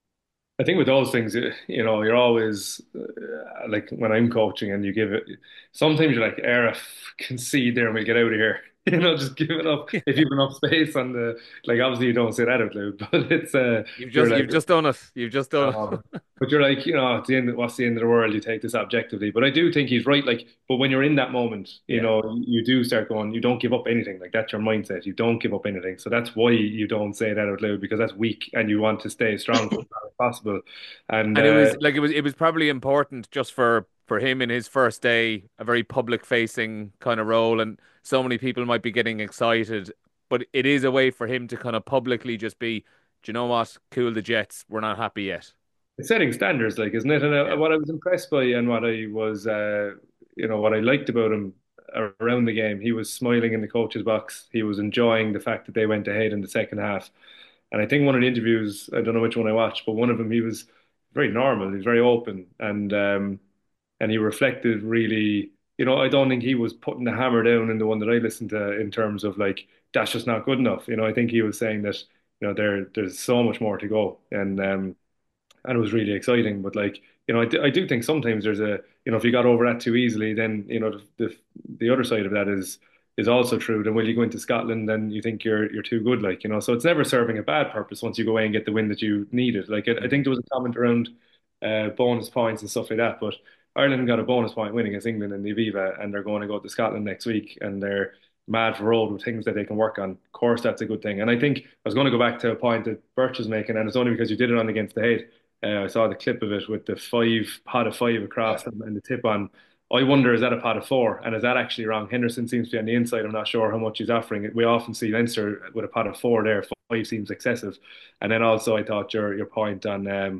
I think with those things, you know, you're always uh, like when I'm coaching and you give it, sometimes you're like, Arif, concede there and we'll get out of here. You know, just give it up if you've enough space on the, like, obviously you don't say that out loud, but it's, uh, you've just, like, you've just done it. You've just done um, it. But you're like, you know, at the end, what's the end of the world? You take this objectively. But I do think he's right. Like, but when you're in that moment, you yeah. know, you do start going, you don't give up anything. Like, that's your mindset. You don't give up anything. So that's why you don't say that out loud, because that's weak and you want to stay strong as possible. And, and uh, it was like, it was, it was probably important just for, for him in his first day, a very public facing kind of role. And so many people might be getting excited, but it is a way for him to kind of publicly just be, do you know what? Cool the jets. We're not happy yet. It's setting standards, like, isn't it? And uh, what I was impressed by and what I was, uh, you know, what I liked about him around the game, he was smiling in the coach's box. He was enjoying the fact that they went ahead in the second half. And I think one of the interviews, I don't know which one I watched, but one of them, he was very normal. He was very open, and um, and he reflected really. You know, I don't think he was putting the hammer down in the one that I listened to in terms of like that's just not good enough. You know, I think he was saying that you know there there's so much more to go, and um, and it was really exciting. But like you know, I, d- I do think sometimes there's a you know if you got over that too easily, then you know the the, the other side of that is is also true. Then when you go into Scotland, then you think you're you're too good, like you know. So it's never serving a bad purpose once you go away and get the win that you needed. Like I, I think there was a comment around uh, bonus points and stuff like that, but Ireland got a bonus point win against England in the Aviva, and they're going to go to Scotland next week, and they're mad for road with things that they can work on. Of course, that's a good thing. And I think I was going to go back to a point that Birch was making, and it's only because you did it on Against the Head. Uh, I saw the clip of it with the five pot of five across and, and the tip on. I wonder, is that a pot of four? And is that actually wrong? Henderson seems to be on the inside. I'm not sure how much he's offering. We often see Leinster with a pot of four there. Five seems excessive. And then also, I thought your your point on um,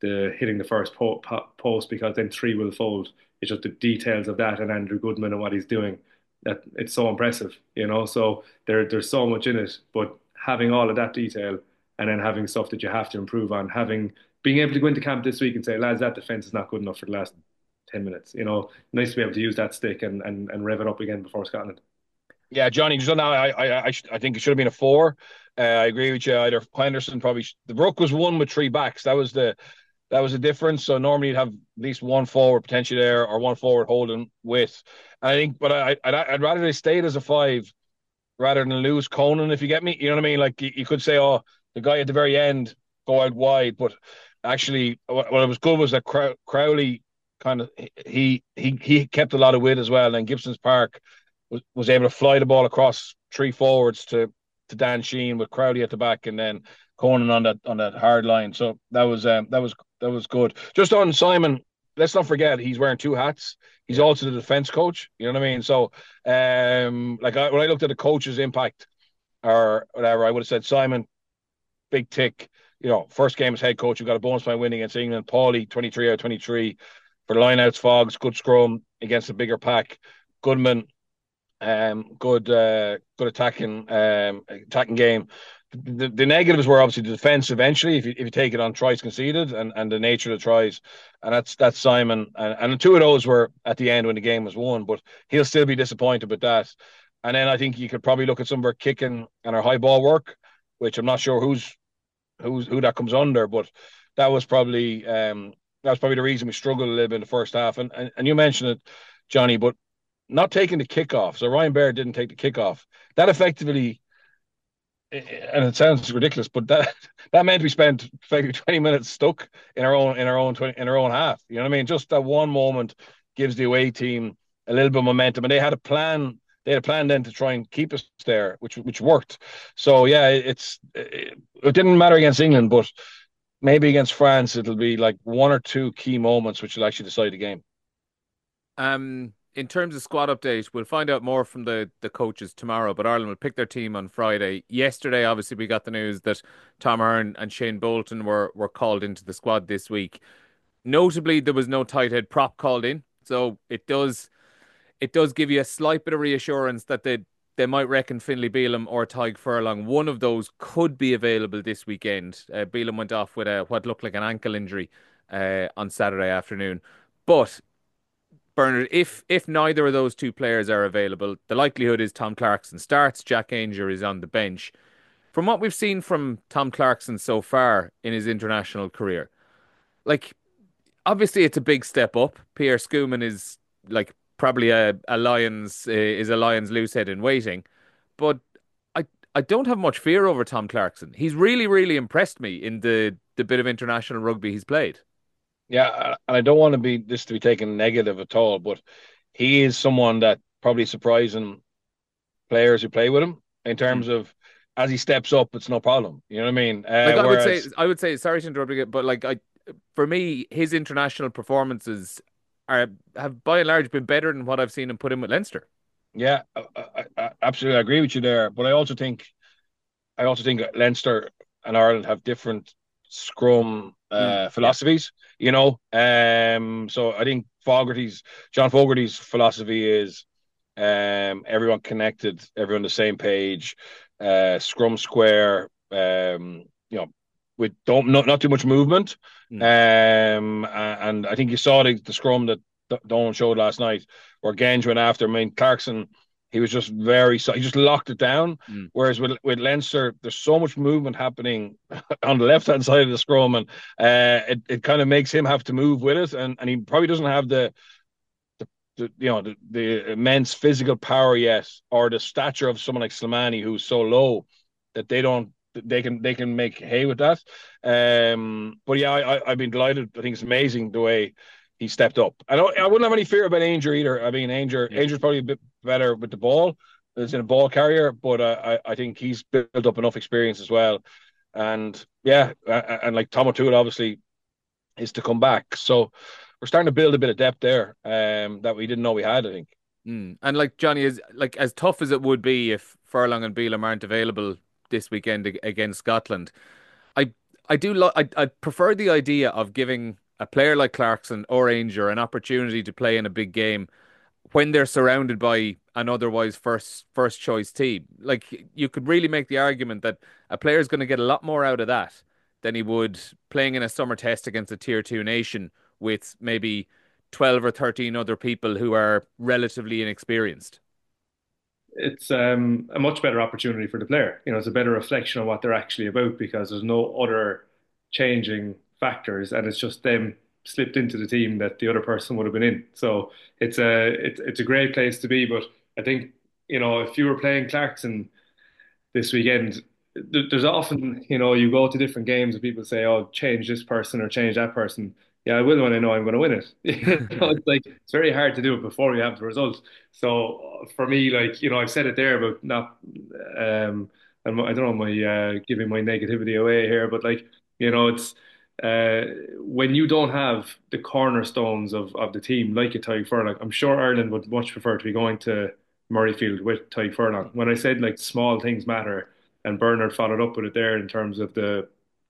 the hitting the first po po post because then three will fold. It's just the details of that and Andrew Goodman and what he's doing that it's so impressive, you know. So there there's so much in it, but having all of that detail and then having stuff that you have to improve on, having being able to go into camp this week and say, lads, that defense is not good enough for the last ten minutes. You know, nice to be able to use that stick and and, and rev it up again before Scotland. Yeah, Johnny, just on that, I I I, sh- I think it should have been a four. Uh, I agree with you. Either Henderson probably sh- the Rook was one with three backs. That was the that was the difference. So normally you'd have at least one forward potentially there or one forward holding with. And I think, but I I'd, I'd rather they stayed as a five rather than lose Conan. If you get me, you know what I mean. Like you, you could say, oh, the guy at the very end go out wide, but actually, what, what was good was that Crow- Crowley kind of he he he kept a lot of width as well. And Gibson's Park was, was able to fly the ball across three forwards to to Dan Sheehan with Crowley at the back, and then Conan on that on that hard line. So that was um, that was that was good. Just on Simon, let's not forget he's wearing two hats. He's Yeah. also the defense coach. You know what I mean? So, um, like I, when I looked at the coach's impact or whatever, I would have said Simon, big tick. You know, first game as head coach, you got a bonus point winning against England. Paulie, twenty-three out of twenty-three for the lineouts. Fogs, good scrum against a bigger pack. Goodman, um, good, uh, good attacking, um, attacking game. The, the negatives were obviously the defense eventually, if you, if you take it on tries conceded and, and the nature of the tries. And that's that's Simon. And, and two of those were at the end when the game was won, but he'll still be disappointed with that. And then I think you could probably look at some of our kicking and our high ball work, which I'm not sure who's who's who that comes under, but that was probably um that was probably the reason we struggled a little bit in the first half. And and, and you mentioned it, Johnny, but not taking the kickoff. So Ryan Baird didn't take the kickoff. That effectively, and it sounds ridiculous, but that that meant we spent maybe twenty minutes stuck in our own in our own twenty, in our own half. You know what I mean? Just that one moment gives the away team a little bit of momentum, and they had a plan. They had a plan then to try and keep us there, which which worked. So yeah, it's it, it didn't matter against England, but maybe against France it'll be like one or two key moments which will actually decide the game. Um, in terms of squad update, we'll find out more from the the coaches tomorrow, but Ireland will pick their team on Friday. Yesterday, obviously, we got the news that Tom Hearn and Shane Bolton were were called into the squad this week. Notably, there was no tight head prop called in, so it does it does give you a slight bit of reassurance that they they might reckon Finlay Bealham or Tyg Furlong. One of those could be available this weekend. Uh, Bealham went off with a what looked like an ankle injury uh, on Saturday afternoon, but Bernard, if if neither of those two players are available, the likelihood is Tom Clarkson starts. Jack Ainger is on the bench. From what we've seen from Tom Clarkson so far in his international career, like obviously it's a big step up. Pierre Schoeman is like probably a, a Lions uh, is a Lions loose head in waiting, but I I don't have much fear over Tom Clarkson. He's really really impressed me in the the bit of international rugby he's played. Yeah, and I don't want to be this to be taken negative at all, but he is someone that probably surprising players who play with him in Hmm. terms of as he steps up, it's no problem. You know what I mean? Like Uh, I would say, whereas, I would say, sorry to interrupt you, but like I, for me, his international performances are have by and large been better than what I've seen him put in with Leinster. yeah, I, I, I absolutely agree with you there. But I also think, I also think Leinster and Ireland have different scrum Mm, uh, yeah. philosophies. You know, um, so I think Fogarty's John Fogarty's philosophy is um, everyone connected, everyone on the same page, uh, scrum square. Um, you know, with don't not not too much movement. Mm, Um, and I think you saw the, the scrum that Donald showed last night, where Genge went after. I mean, Clarkson, he was just very he just locked it down. mm. Whereas with with Leinster, there's so much movement happening on the left hand side of the scrum, and uh, it it kind of makes him have to move with it, and and he probably doesn't have the the, the you know the, the immense physical power yet, or the stature of someone like Slimani, who's so low that they don't they can they can make hay with that. Um, but yeah, I, I I've been delighted. I think it's amazing the way he stepped up. I don't I wouldn't have any fear about Ainger either. I mean, Ainger Yeah. Ainger's probably a bit better with the ball as in a ball carrier, but uh, I I think he's built up enough experience as well. And yeah, and like Tom O'Toole obviously is to come back. So we're starting to build a bit of depth there um, that we didn't know we had, I think. Mm. And like Johnny is like as tough as it would be if Furlong and Bealham aren't available this weekend ag- against Scotland. I I do lo I I prefer the idea of giving a player like Clarkson or Ainger an opportunity to play in a big game when they're surrounded by an otherwise first first choice team. Like you could really make the argument that a player is going to get a lot more out of that than he would playing in a summer test against a tier two nation with maybe twelve or thirteen other people who are relatively inexperienced. It's um, a much better opportunity for the player. You know, it's a better reflection of what they're actually about because there's no other changing factors, and it's just them slipped into the team that the other person would have been in. So it's a it's it's a great place to be. But I think you know if you were playing Clarkson this weekend, there's often, you know, you go to different games and people say, "Oh, change this person or change that person." Yeah, I will when I know I'm going to win it. You know, it's like it's very hard to do it before you have the result. So uh, for me, like you know, I've said it there about not, um, I'm, I don't know, my uh, giving my negativity away here, but like you know, it's uh, when you don't have the cornerstones of of the team like a Tadhg Furlong, I'm sure Ireland would much prefer to be going to Murrayfield with Tadhg Furlong. When I said like small things matter, and Bernard followed up with it there in terms of the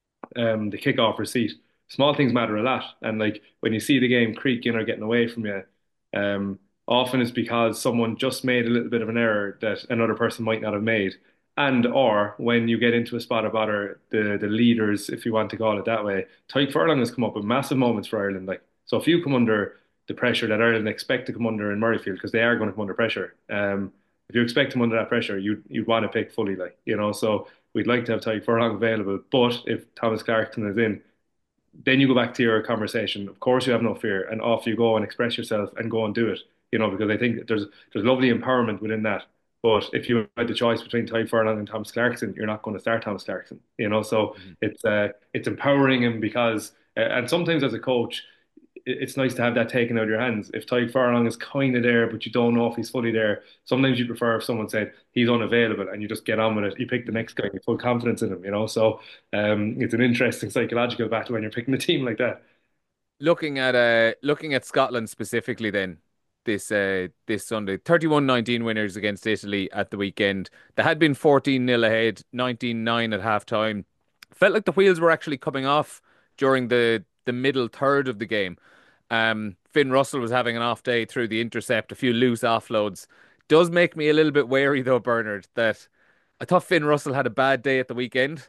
um the kickoff receipt. Small things matter a lot, and like when you see the game creaking or getting away from you, um, often it's because someone just made a little bit of an error that another person might not have made, and or when you get into a spot of bother, the the leaders, if you want to call it that way, Tadhg Furlong has come up with massive moments for Ireland. Like so, if you come under the pressure that Ireland expect to come under in Murrayfield, because they are going to come under pressure. Um, if you expect them under that pressure, you you'd want to pick fully, like you know. So we'd like to have Tadhg Furlong available, but if Thomas Clarkson is in, then you go back to your conversation. Of course, you have no fear, and off you go and express yourself and go and do it. You know, because I think there's there's lovely empowerment within that. But if you had the choice between Tadhg Furlong and Thomas Clarkson, you're not going to start Thomas Clarkson. You know, so Mhm. it's uh, it's empowering him because, uh, and sometimes as a coach, it's nice to have that taken out of your hands. If Tadhg Furlong is kind of there, but you don't know if he's fully there, sometimes you prefer if someone said he's unavailable and you just get on with it. You pick the next guy, you have full confidence in him, you know. So um, it's an interesting psychological battle when you're picking a team like that. Looking at uh looking at Scotland specifically then this uh this Sunday, thirty-one nineteen winners against Italy at the weekend. They had been fourteen nil ahead, nineteen nine at halftime. Felt like the wheels were actually coming off during the the middle third of the game. Um, Finn Russell was having an off day through the intercept, a few loose offloads. Does make me a little bit wary though, Bernard, that I thought Finn Russell had a bad day at the weekend.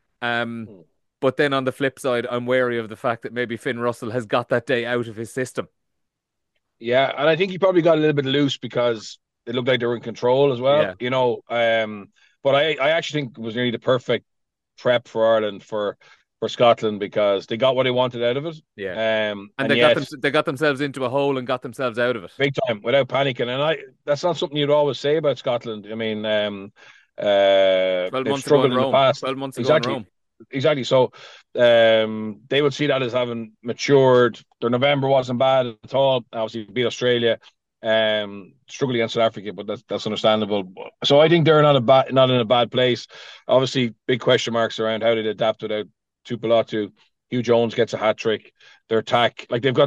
Um, but then on the flip side, I'm wary of the fact that maybe Finn Russell has got that day out of his system. Yeah, and I think he probably got a little bit loose because it looked like they were in control as well, Yeah, you know. Um, but I, I actually think it was nearly the perfect prep for Ireland for for Scotland because they got what they wanted out of it. yeah. Um, And and they got them yet, they got themselves into a hole and got themselves out of it. big time without panicking. And I that's not something you'd always say about Scotland. I mean, um, uh, twelve they've months ago in struggled in the Rome. past. twelve months ago in Exactly, Rome. exactly. So um, they would see that as having matured. Their November wasn't bad at all. Obviously, beat Australia. Um, struggled against South Africa, but that's that's understandable. So I think they're not a bad, not in a bad place. Obviously, big question marks around how they adapt without Tuipulotu. Hugh Jones gets a hat trick. Their attack, like they've got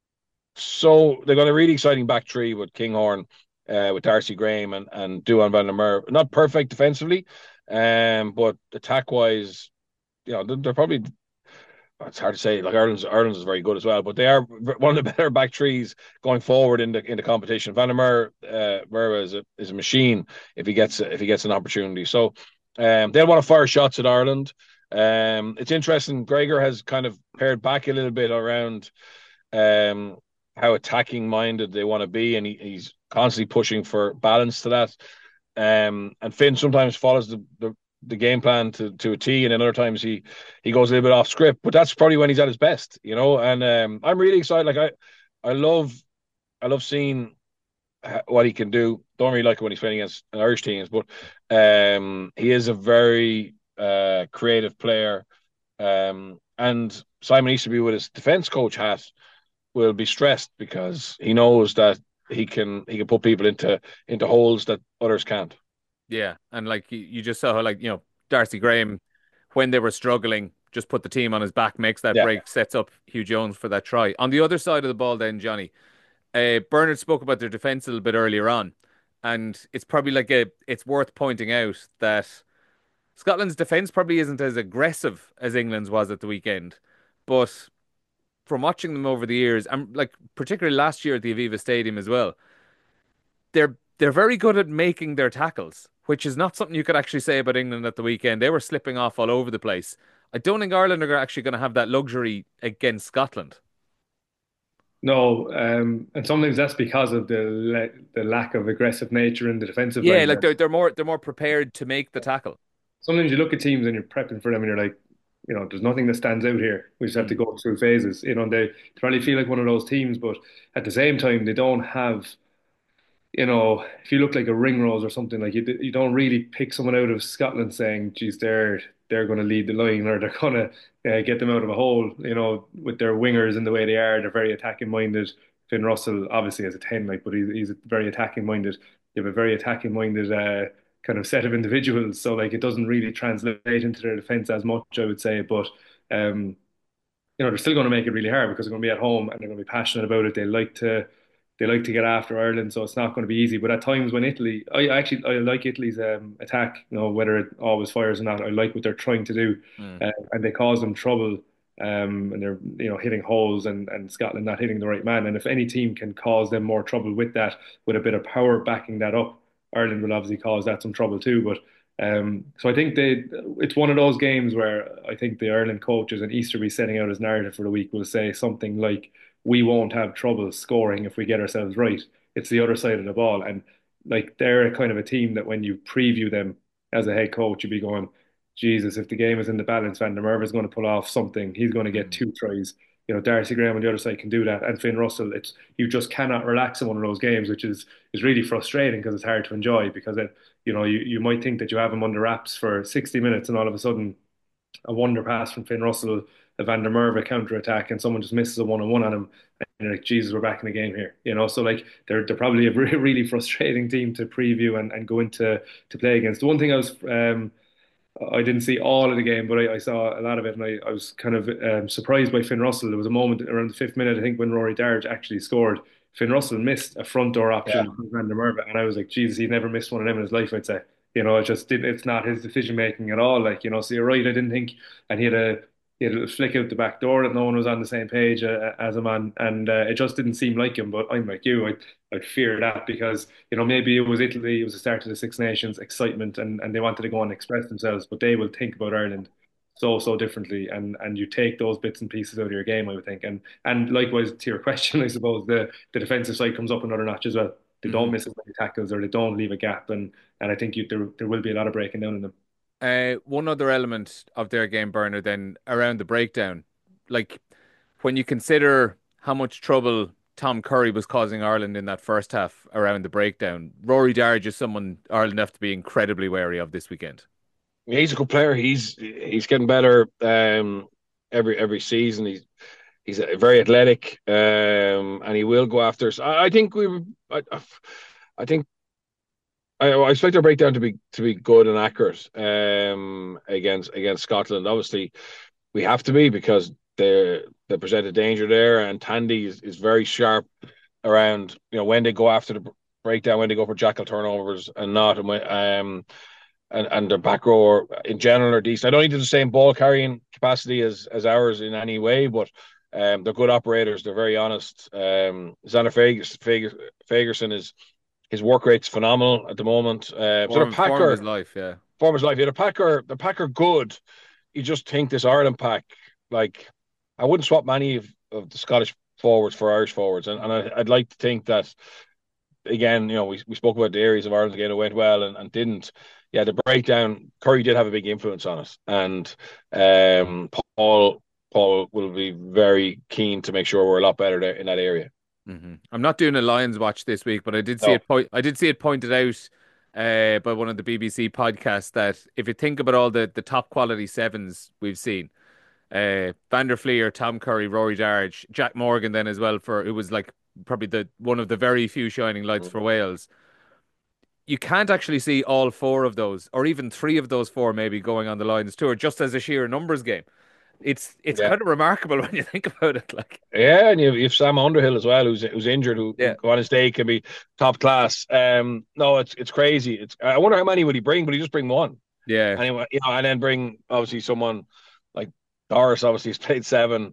so they've got a really exciting back three with Kinghorn, uh, with Darcy Graham and and Duan van der Merwe. Not perfect defensively, um, but attack wise, you know, they're, they're probably it's hard to say. Like Ireland's Ireland's is very good as well, but they are one of the better back threes going forward in the in the competition. Van der Merwe, uh, Merwe is a is a machine if he gets if he gets an opportunity. So um, they'll want to fire shots at Ireland. Um, it's interesting. Gregor has kind of pared back a little bit around um, how attacking minded they want to be, and he, he's constantly pushing for balance to that. Um, and Finn sometimes follows the, the the game plan to, to a T, and then other times he he goes a little bit off script. But that's probably when he's at his best, you know. And um, I'm really excited. Like I, I love, I love seeing what he can do. Don't really like it when he's playing against Irish teams, but um, he is a very uh, creative player. Um, and Simon Easterby with his defense coach hat will be stressed because he knows that he can he can put people into into holes that others can't. Yeah, and like you, you just saw how like you know Darcy Graham when they were struggling just put the team on his back, makes that Yeah, break, sets up Hugh Jones for that try. On the other side of the ball, then Johnny, uh, Bernard spoke about their defense a little bit earlier on, and it's probably like a it's worth pointing out that Scotland's defence probably isn't as aggressive as England's was at the weekend, but from watching them over the years, and like particularly last year at the Aviva Stadium as well, they're they're very good at making their tackles, which is not something you could actually say about England at the weekend. They were slipping off all over the place. I don't think Ireland are actually going to have that luxury against Scotland. No, um, and sometimes that's because of the le the lack of aggressive nature in the defensive Yeah, line. like they're they're more they're more prepared to make the tackle. Sometimes you look at teams and you're prepping for them and you're like, you know, there's nothing that stands out here. We just have to Mm. go through phases. You know, they probably feel like one of those teams, but at the same time, they don't have, you know, if you look like a Ringrose or something, like you, you don't really pick someone out of Scotland saying, geez, they're they're going to lead the line or they're going to uh, get them out of a hole. You know, with their wingers and the way they are, they're very attacking minded. Finn Russell obviously has a ten, like, but he's he's very attacking minded. They have a very attacking minded uh, kind of set of individuals. So like, it doesn't really translate into their defense as much, I would say. But um, you know, they're still going to make it really hard because they're going to be at home and they're going to be passionate about it. They like to they like to get after Ireland, so it's not going to be easy. But at times when Italy, I actually I like Italy's um, attack. You know, whether it always fires or not, I like what they're trying to do, Mm. uh, and they cause them trouble. Um, and they're you know hitting holes and and Scotland not hitting the right man. And if any team can cause them more trouble with that, with a bit of power backing that up, Ireland will obviously cause that some trouble too. But um, so I think they, it's one of those games where I think the Ireland coaches and Easterby setting out his narrative for the week will say something like, "We won't have trouble scoring if we get ourselves right." It's the other side of the ball, and like they're a kind of a team that when you preview them as a head coach, you'd be going, "Jesus, if the game is in the balance, Van der Merwe is going to pull off something. He's going to get Mm. two tries." You know, Darcy Graham on the other side can do that, and Finn Russell. It's you just cannot relax in one of those games, which is is really frustrating because it's hard to enjoy because it you know, you, you might think that you have him under wraps for sixty minutes and all of a sudden a wonder pass from Finn Russell, a Van der Merwe counter attack, and someone just misses a one on one on him. And you're like, Jesus, we're back in the game here. You know, so like they're they're probably a really, really frustrating team to preview and, and go into to play against. The one thing I was um I didn't see all of the game, but I, I saw a lot of it, and I, I was kind of um, surprised by Finn Russell. There was a moment around the fifth minute, I think, when Rory Darge actually scored. Finn Russell missed a front door Yeah. option from Van der Merwe, and I was like, Jesus, he'd never missed one of them in his life, I'd say. You know, it just didn't, it's not his decision making at all. Like, you know, so you're right, I didn't think, and he had a, he had a flick out the back door that no one was on the same page uh, as him on, and uh, it just didn't seem like him. But I'm like you, I, I fear that because you know maybe it was Italy, it was the start of the Six Nations excitement, and, and they wanted to go and express themselves, but they will think about Ireland so so differently, and and you take those bits and pieces out of your game, I would think, and and likewise to your question, I suppose the the defensive side comes up another notch as well. They don't Mhm. miss as many tackles or they don't leave a gap, and and I think you, there there will be a lot of breaking down in them. Uh, one other element of their game, burner, then around the breakdown, like when you consider how much trouble Tom Curry was causing Ireland in that first half around the breakdown, Rory Darge is someone Ireland have to be incredibly wary of this weekend. He's a good player. He's he's getting better um, every every season. He's he's very athletic, um, and he will go after us. I, I think we, I, I think I, I expect our breakdown to be to be good and accurate um, against against Scotland. Obviously, we have to be because they they present a danger there, and Tandy is, is very sharp around you know when they go after the breakdown, when they go for jackal turnovers and not, and when, um and and their back row in general are decent. I don't need the same ball carrying capacity as as ours in any way, but um, they're good operators. They're very honest. Um, Xander Fagerson is his work rate's phenomenal at the moment. Uh, so the Form, form of his Packer, life, yeah. former's life, yeah, the Packer, the Packer good. You just think this Ireland pack, like I wouldn't swap many of, of the Scottish forwards for Irish forwards, and, and I, I'd like to think that again, you know, we, we spoke about the areas of Ireland again it went well and, and didn't. Yeah, the breakdown, Curry did have a big influence on us. And um, Paul Paul will be very keen to make sure we're a lot better there in that area. hmm I'm not doing a Lions watch this week, but I did see No. it. Po- I did see it pointed out uh, by one of the B B C podcasts that if you think about all the the top quality sevens we've seen, uh, Van der Fleer, Tom Curry, Rory Darge, Jack Morgan, then as well for it was like probably the one of the very few shining lights for Wales. You can't actually see all four of those, or even three of those four, maybe going on the Lions tour, just as a sheer numbers game. It's it's Yeah. kind of remarkable when you think about it. Like, Yeah, and you have, you have Sam Underhill as well, who's who's injured, who, yeah, who on his day can be top class. Um, no, it's it's crazy. It's I wonder how many would he bring, but he just bring one. Yeah. Anyway, you know, and then bring obviously someone like Doris. Obviously, has played seven.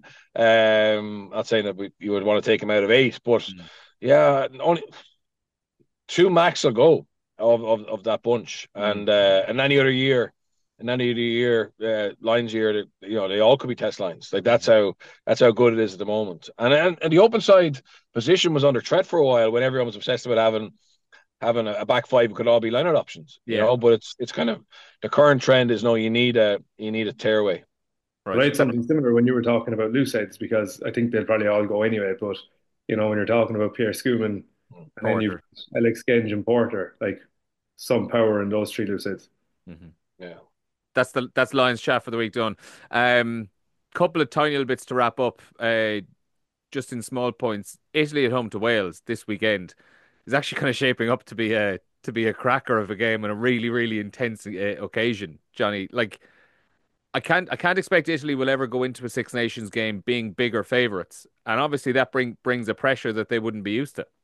Um, not saying that we, you would want to take him out of eight, but Mm. yeah, only two max will go of, of, of that bunch, Mm. and uh, and any other year, and any other year, uh, lines year, you know, they all could be test lines. Like that's Mhm. how that's how good it is at the moment. And and, and the open side position was under threat for a while when everyone was obsessed about having having a, a back five who could all be lineout options, you Yeah. know. But it's it's kind of the current trend is no, you need a you need a tearaway. But I Right. had something similar when you were talking about loose heads because I think they'll probably all go anyway. But you know, when you're talking about Pierre Schumann and then you've Porter. Alex Genge and Porter, like some power in those three loose heads. Hmm. Yeah. That's the that's Lions chat for the week done. Um, couple of tiny little bits to wrap up. Uh, just in small points. Italy at home to Wales this weekend is actually kind of shaping up to be a to be a cracker of a game and a really really intense uh, occasion. Johnny, like I can't I can't expect Italy will ever go into a Six Nations game being bigger favorites, and obviously that bring brings a pressure that they wouldn't be used to.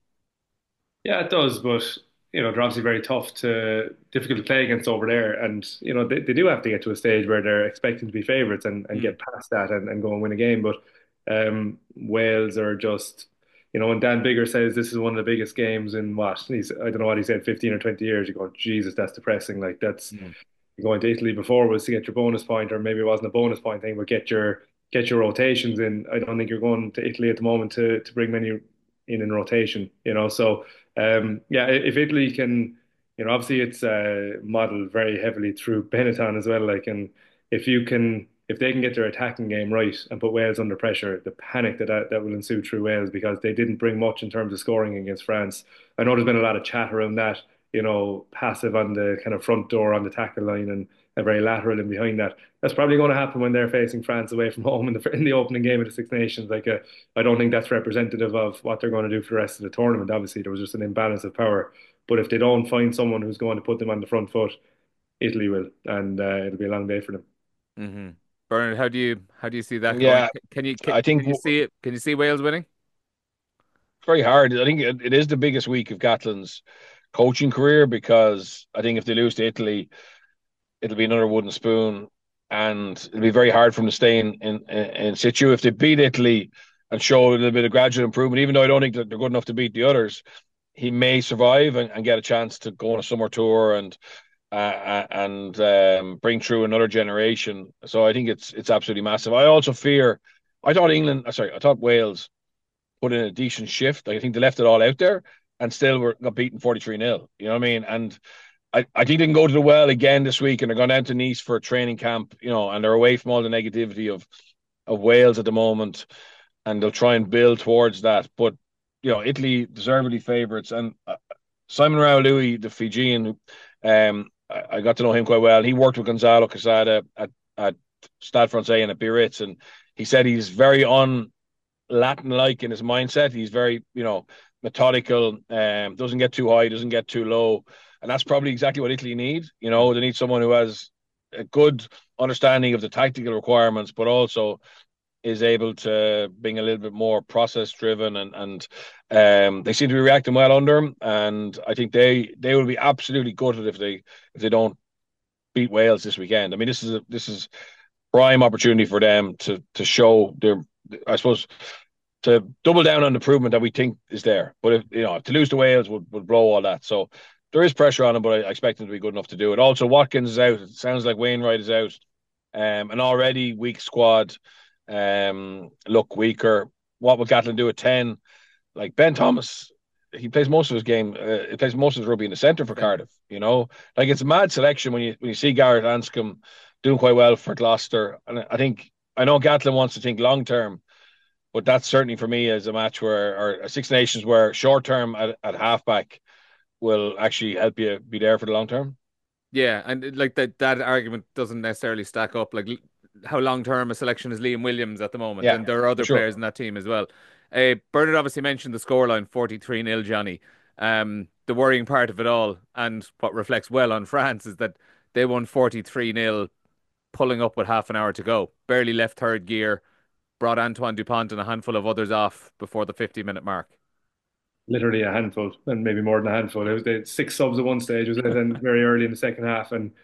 Yeah, it does, but you know, they're obviously very tough to difficult to play against over there. And you know, they, they do have to get to a stage where they're expecting to be favourites and, and Mm. get past that and, and go and win a game. But um, Wales are just, you know, when Dan Bigger says this is one of the biggest games in what he's, I don't know what he said, fifteen or twenty years, you go, Jesus, that's depressing. Like that's Mm. going to Italy before was to get your bonus point, or maybe it wasn't a bonus point thing, but get your get your rotations in. I don't think you're going to Italy at the moment to to bring many in in rotation, you know. So um, yeah, if Italy can, you know, obviously it's uh, modeled very heavily through Benetton as well. Like, and if you can, if they can get their attacking game right and put Wales under pressure, the panic that that, that will ensue through Wales because they didn't bring much in terms of scoring against France. I know there's been a lot of chat around that, you know, passive on the kind of front door on the tackle line and a very lateral in behind that. That's probably going to happen when they're facing France away from home in the in the opening game of the Six Nations. Like, uh, I don't think that's representative of what they're going to do for the rest of the tournament. Obviously, there was just an imbalance of power. But if they don't find someone who's going to put them on the front foot, Italy will, and uh, it'll be a long day for them. Hmm. Bernard, how do you how do you see that going? Yeah, C- Can you can, I think can you see it? Can you see Wales winning? it's very hard. I think it, it is the biggest week of Gatlin's coaching career because I think if they lose to Italy, it'll be another wooden spoon, and it'll be very hard for them to stay in in, in situ. If they beat Italy and show a little bit of gradual improvement, even though I don't think that they're good enough to beat the others, he may survive and, and get a chance to go on a summer tour and uh, uh, and um, bring through another generation. So I think it's it's absolutely massive. I also fear. I thought England. uh, Sorry, I thought Wales put in a decent shift. Like, I think they left it all out there and still were got beaten forty-three nil. You know what I mean? And I, I think they can go to the well again this week and they're going down to Nice for a training camp, you know, and they're away from all the negativity of of Wales at the moment and they'll try and build towards that. But, you know, Italy deservedly favourites. And uh, Simon Raoului, the Fijian, um, I, I got to know him quite well. He worked with Gonzalo Quesada at, at Stade Francais and at Biarritz. And he said he's very un Latin like in his mindset. He's very, you know, methodical, um, doesn't get too high, doesn't get too low. And that's probably exactly what Italy need. You know, they need someone who has a good understanding of the tactical requirements, but also is able to bring a little bit more process driven and and um, they seem to be reacting well under him. And I think they they will be absolutely gutted if they if they don't beat Wales this weekend. I mean, this is a, this is prime opportunity for them to to show their, I suppose, to double down on the improvement that we think is there. But if you know, to lose to Wales would, would blow all that. So there is pressure on him, but I expect him to be good enough to do it. Also, Watkins is out. It sounds like Wainwright is out. Um, an already weak squad. Um, look weaker. What will Gatlin do at ten? Like Ben Thomas, he plays most of his game. Uh, he plays most of his rugby in the centre for Center. Cardiff. You know, like it's a mad selection when you when you see Garrett Anscombe doing quite well for Gloucester, and I think I know Gatlin wants to think long term, but that's certainly for me as a match where or a Six Nations where short term at, at halfback will actually help you be there for the long term. Yeah, and it- like that that argument doesn't necessarily stack up. Like l- how long term a selection is Liam Williams at the moment, Yeah, and there are for other sure. players in that team as well. Uh, Bernard obviously mentioned the scoreline forty-three nil, Johnny. Um, the worrying part of it all, and what reflects well on France, is that they won forty-three nil, pulling up with half an hour to go. Barely left third gear, brought Antoine Dupont and a handful of others off before the fifty minute mark. Literally a handful, and maybe more than a handful. It was they had six subs at one stage, was it? And very early in the second half, and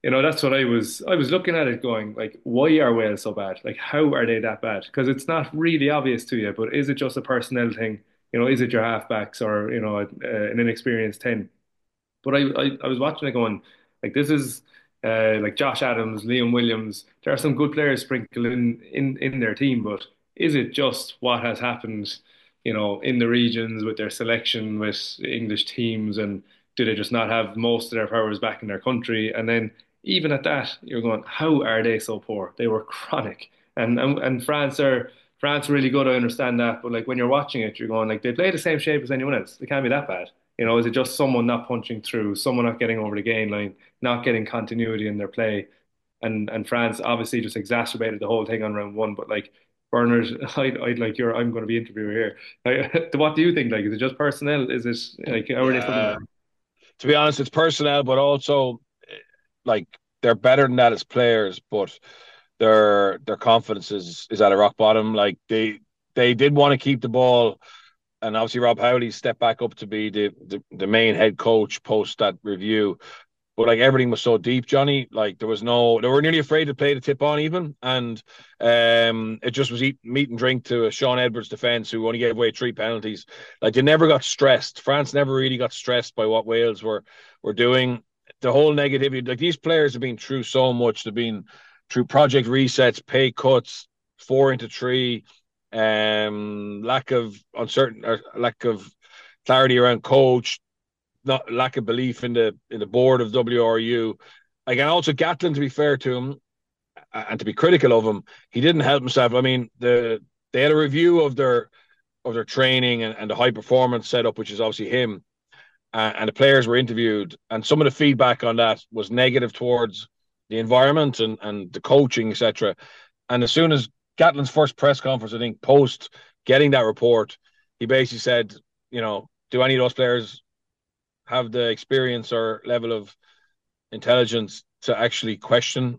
You know, that's what I was I was looking at it going like, why are Wales so bad? Like, how are they that bad? Because it's not really obvious to you, but is it just a personnel thing? You know, is it your halfbacks or, you know, a, an inexperienced ten? But I, I, I was watching it going, like, this is uh, like Josh Adams, Liam Williams. There are some good players sprinkled in, in, in their team, but is it just what has happened, you know, in the regions with their selection with English teams, and do they just not have most of their powers back in their country? And then even at that, you're going, how are they so poor? They were chronic. And and, and France are France are really good, I understand that, but like when you're watching it, you're going like they play the same shape as anyone else. They can't be that bad. You know, is it just someone not punching through, someone not getting over the gain line, not getting continuity in their play? And and France obviously just exacerbated the whole thing on round one. But like Bernard, I'd, I'd like your I'm going to be interviewer here. Like, what do you think? Like, is it just personnel? Is it like how are they Yeah, struggling? to be honest, it's personnel, but also like they're better than that as players, but their their confidence is is at a rock bottom. Like they they did want to keep the ball, and obviously Rob Howley stepped back up to be the the, the main head coach post that review. But like everything was so deep, Johnny. Like there was no, they were nearly afraid to play the tip on even, and um, it just was eat, meat and drink to Sean Edwards' defense, who only gave away three penalties. Like they never got stressed. France never really got stressed by what Wales were were doing. The whole negativity, like these players have been through so much. They've been through project resets, pay cuts, four into three, um, lack of uncertain, or lack of clarity around coach, not lack of belief in the in the board of W R U. Like, and also Gatlin, to be fair to him and to be critical of him, he didn't help himself. I mean, the they had a review of their of their training and, and the high performance setup, which is obviously him, uh, and the players were interviewed, and some of the feedback on that was negative towards the environment and and the coaching, et cetera. And as soon as Gatlin's first press conference, I think, post getting that report, he basically said, you know, do any of those players have the experience or level of intelligence to actually question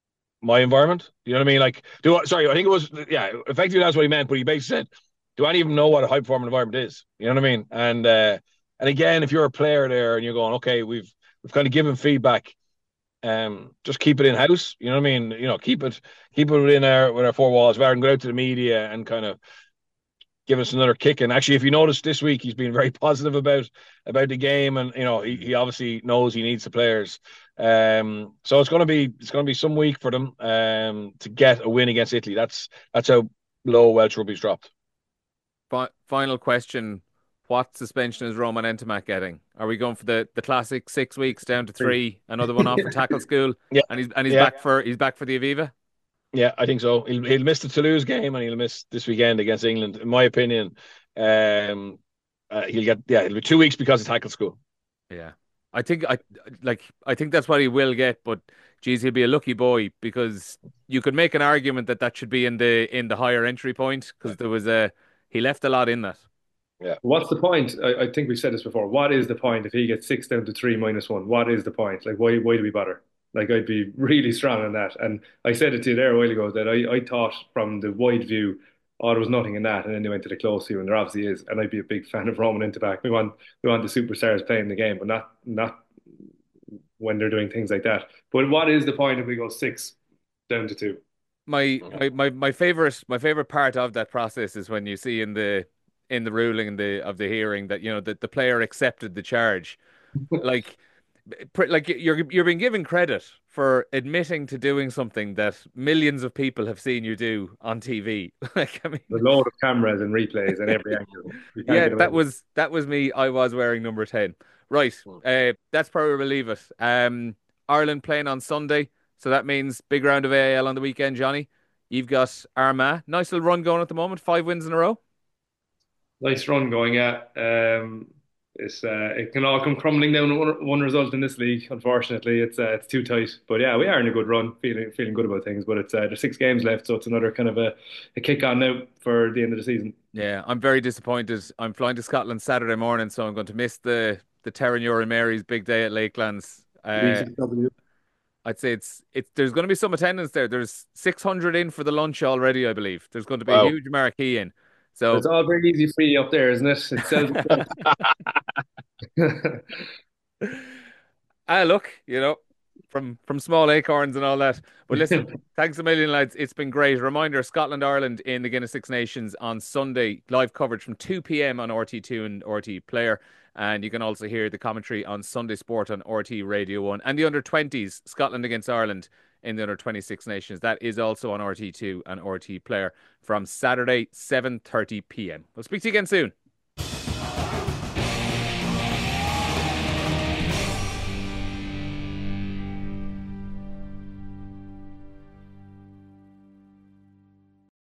my environment? You know what I mean? Like, do I, sorry, I think it was, yeah, effectively that's what he meant, but he basically said, do any of them know what a high performing environment is? You know what I mean? And, uh, and again, if you're a player there and you're going, okay, we've, we've kind of given feedback, um, just keep it in house. You know what I mean? You know, keep it, keep it within our, with our four walls rather than go out to the media and kind of give us another kick. And actually, if you notice this week, he's been very positive about about the game, and you know he, he obviously knows he needs the players. Um, so it's going to be it's going to be some week for them um, to get a win against Italy. That's that's how low Welsh rugby's dropped. Fi- final question. What suspension is Roman Entamak getting? Are we going for the, the classic six weeks down to Three. three, another one off for tackle school, Yeah, and he's and he's yeah, back for he's back for the Aviva? yeah. I think so. He'll he'll miss the Toulouse game and he'll miss this weekend against England. In my opinion, um, uh, he'll get yeah, it'll be two weeks because of tackle school. Yeah. I think I like I think that's what he will get, but geez, he'll be a lucky boy because you could make an argument that that should be in the in the higher entry point because there was a he left a lot in that. Yeah. What's the point? I, I think we've said this before. What is the point if he gets six down to three minus one? What is the point? Like, why why do we bother? Like, I'd be really strong on that. And I said it to you there a while ago that I, I thought from the wide view, oh, there was nothing in that. And then they went to the close view, and there obviously is. And I'd be a big fan of Roman Intaback. We want we want the superstars playing the game, but not not when they're doing things like that. But what is the point if we go six down to two? My Yeah. my my my favorite my favorite part of that process is when you see in the in the ruling in the of the hearing that you know that the player accepted the charge. Like pr- like you're you're being given credit for admitting to doing something that millions of people have seen you do on T V. Like I A mean, load of cameras and replays and every angle. You can't yeah, get away that with was that was me. I was wearing number ten. Right. Uh, that's probably where we'll leave it. Um, Ireland playing on Sunday, so that means big round of A A L on the weekend, Johnny. You've got Armagh. Nice little run going at the moment. Five wins in a row. nice run going at. Um, it's uh, it can all come crumbling down to one, one result in this league. Unfortunately, it's uh, it's too tight. But yeah, we are in a good run, feeling feeling good about things. But it's uh, there's six games left, so it's another kind of a, a kick on now for the end of the season. Yeah, I'm very disappointed. I'm flying to Scotland Saturday morning, so I'm going to miss the the Terranure and Mary's big day at Lakelands. Uh, V six W. I'd say it's it's there's going to be some attendance there. There's six hundred in for the lunch already, I believe. There's going to be a Wow. huge marquee in. But it's So, all very easy for you up there, isn't it? It sells itself. ah, look, you know. from from small acorns and all that. But listen, thanks a million, lads. It's been great. A reminder: Scotland Ireland in the Guinness Six Nations on Sunday. Live coverage from two p m on R T two and R T Player. And you can also hear the commentary on Sunday Sport on R T Radio one. And the under twenties, Scotland against Ireland in the under twenty-six Nations. That is also on R T two and R T Player from Saturday, seven thirty p m. We'll speak to you again soon.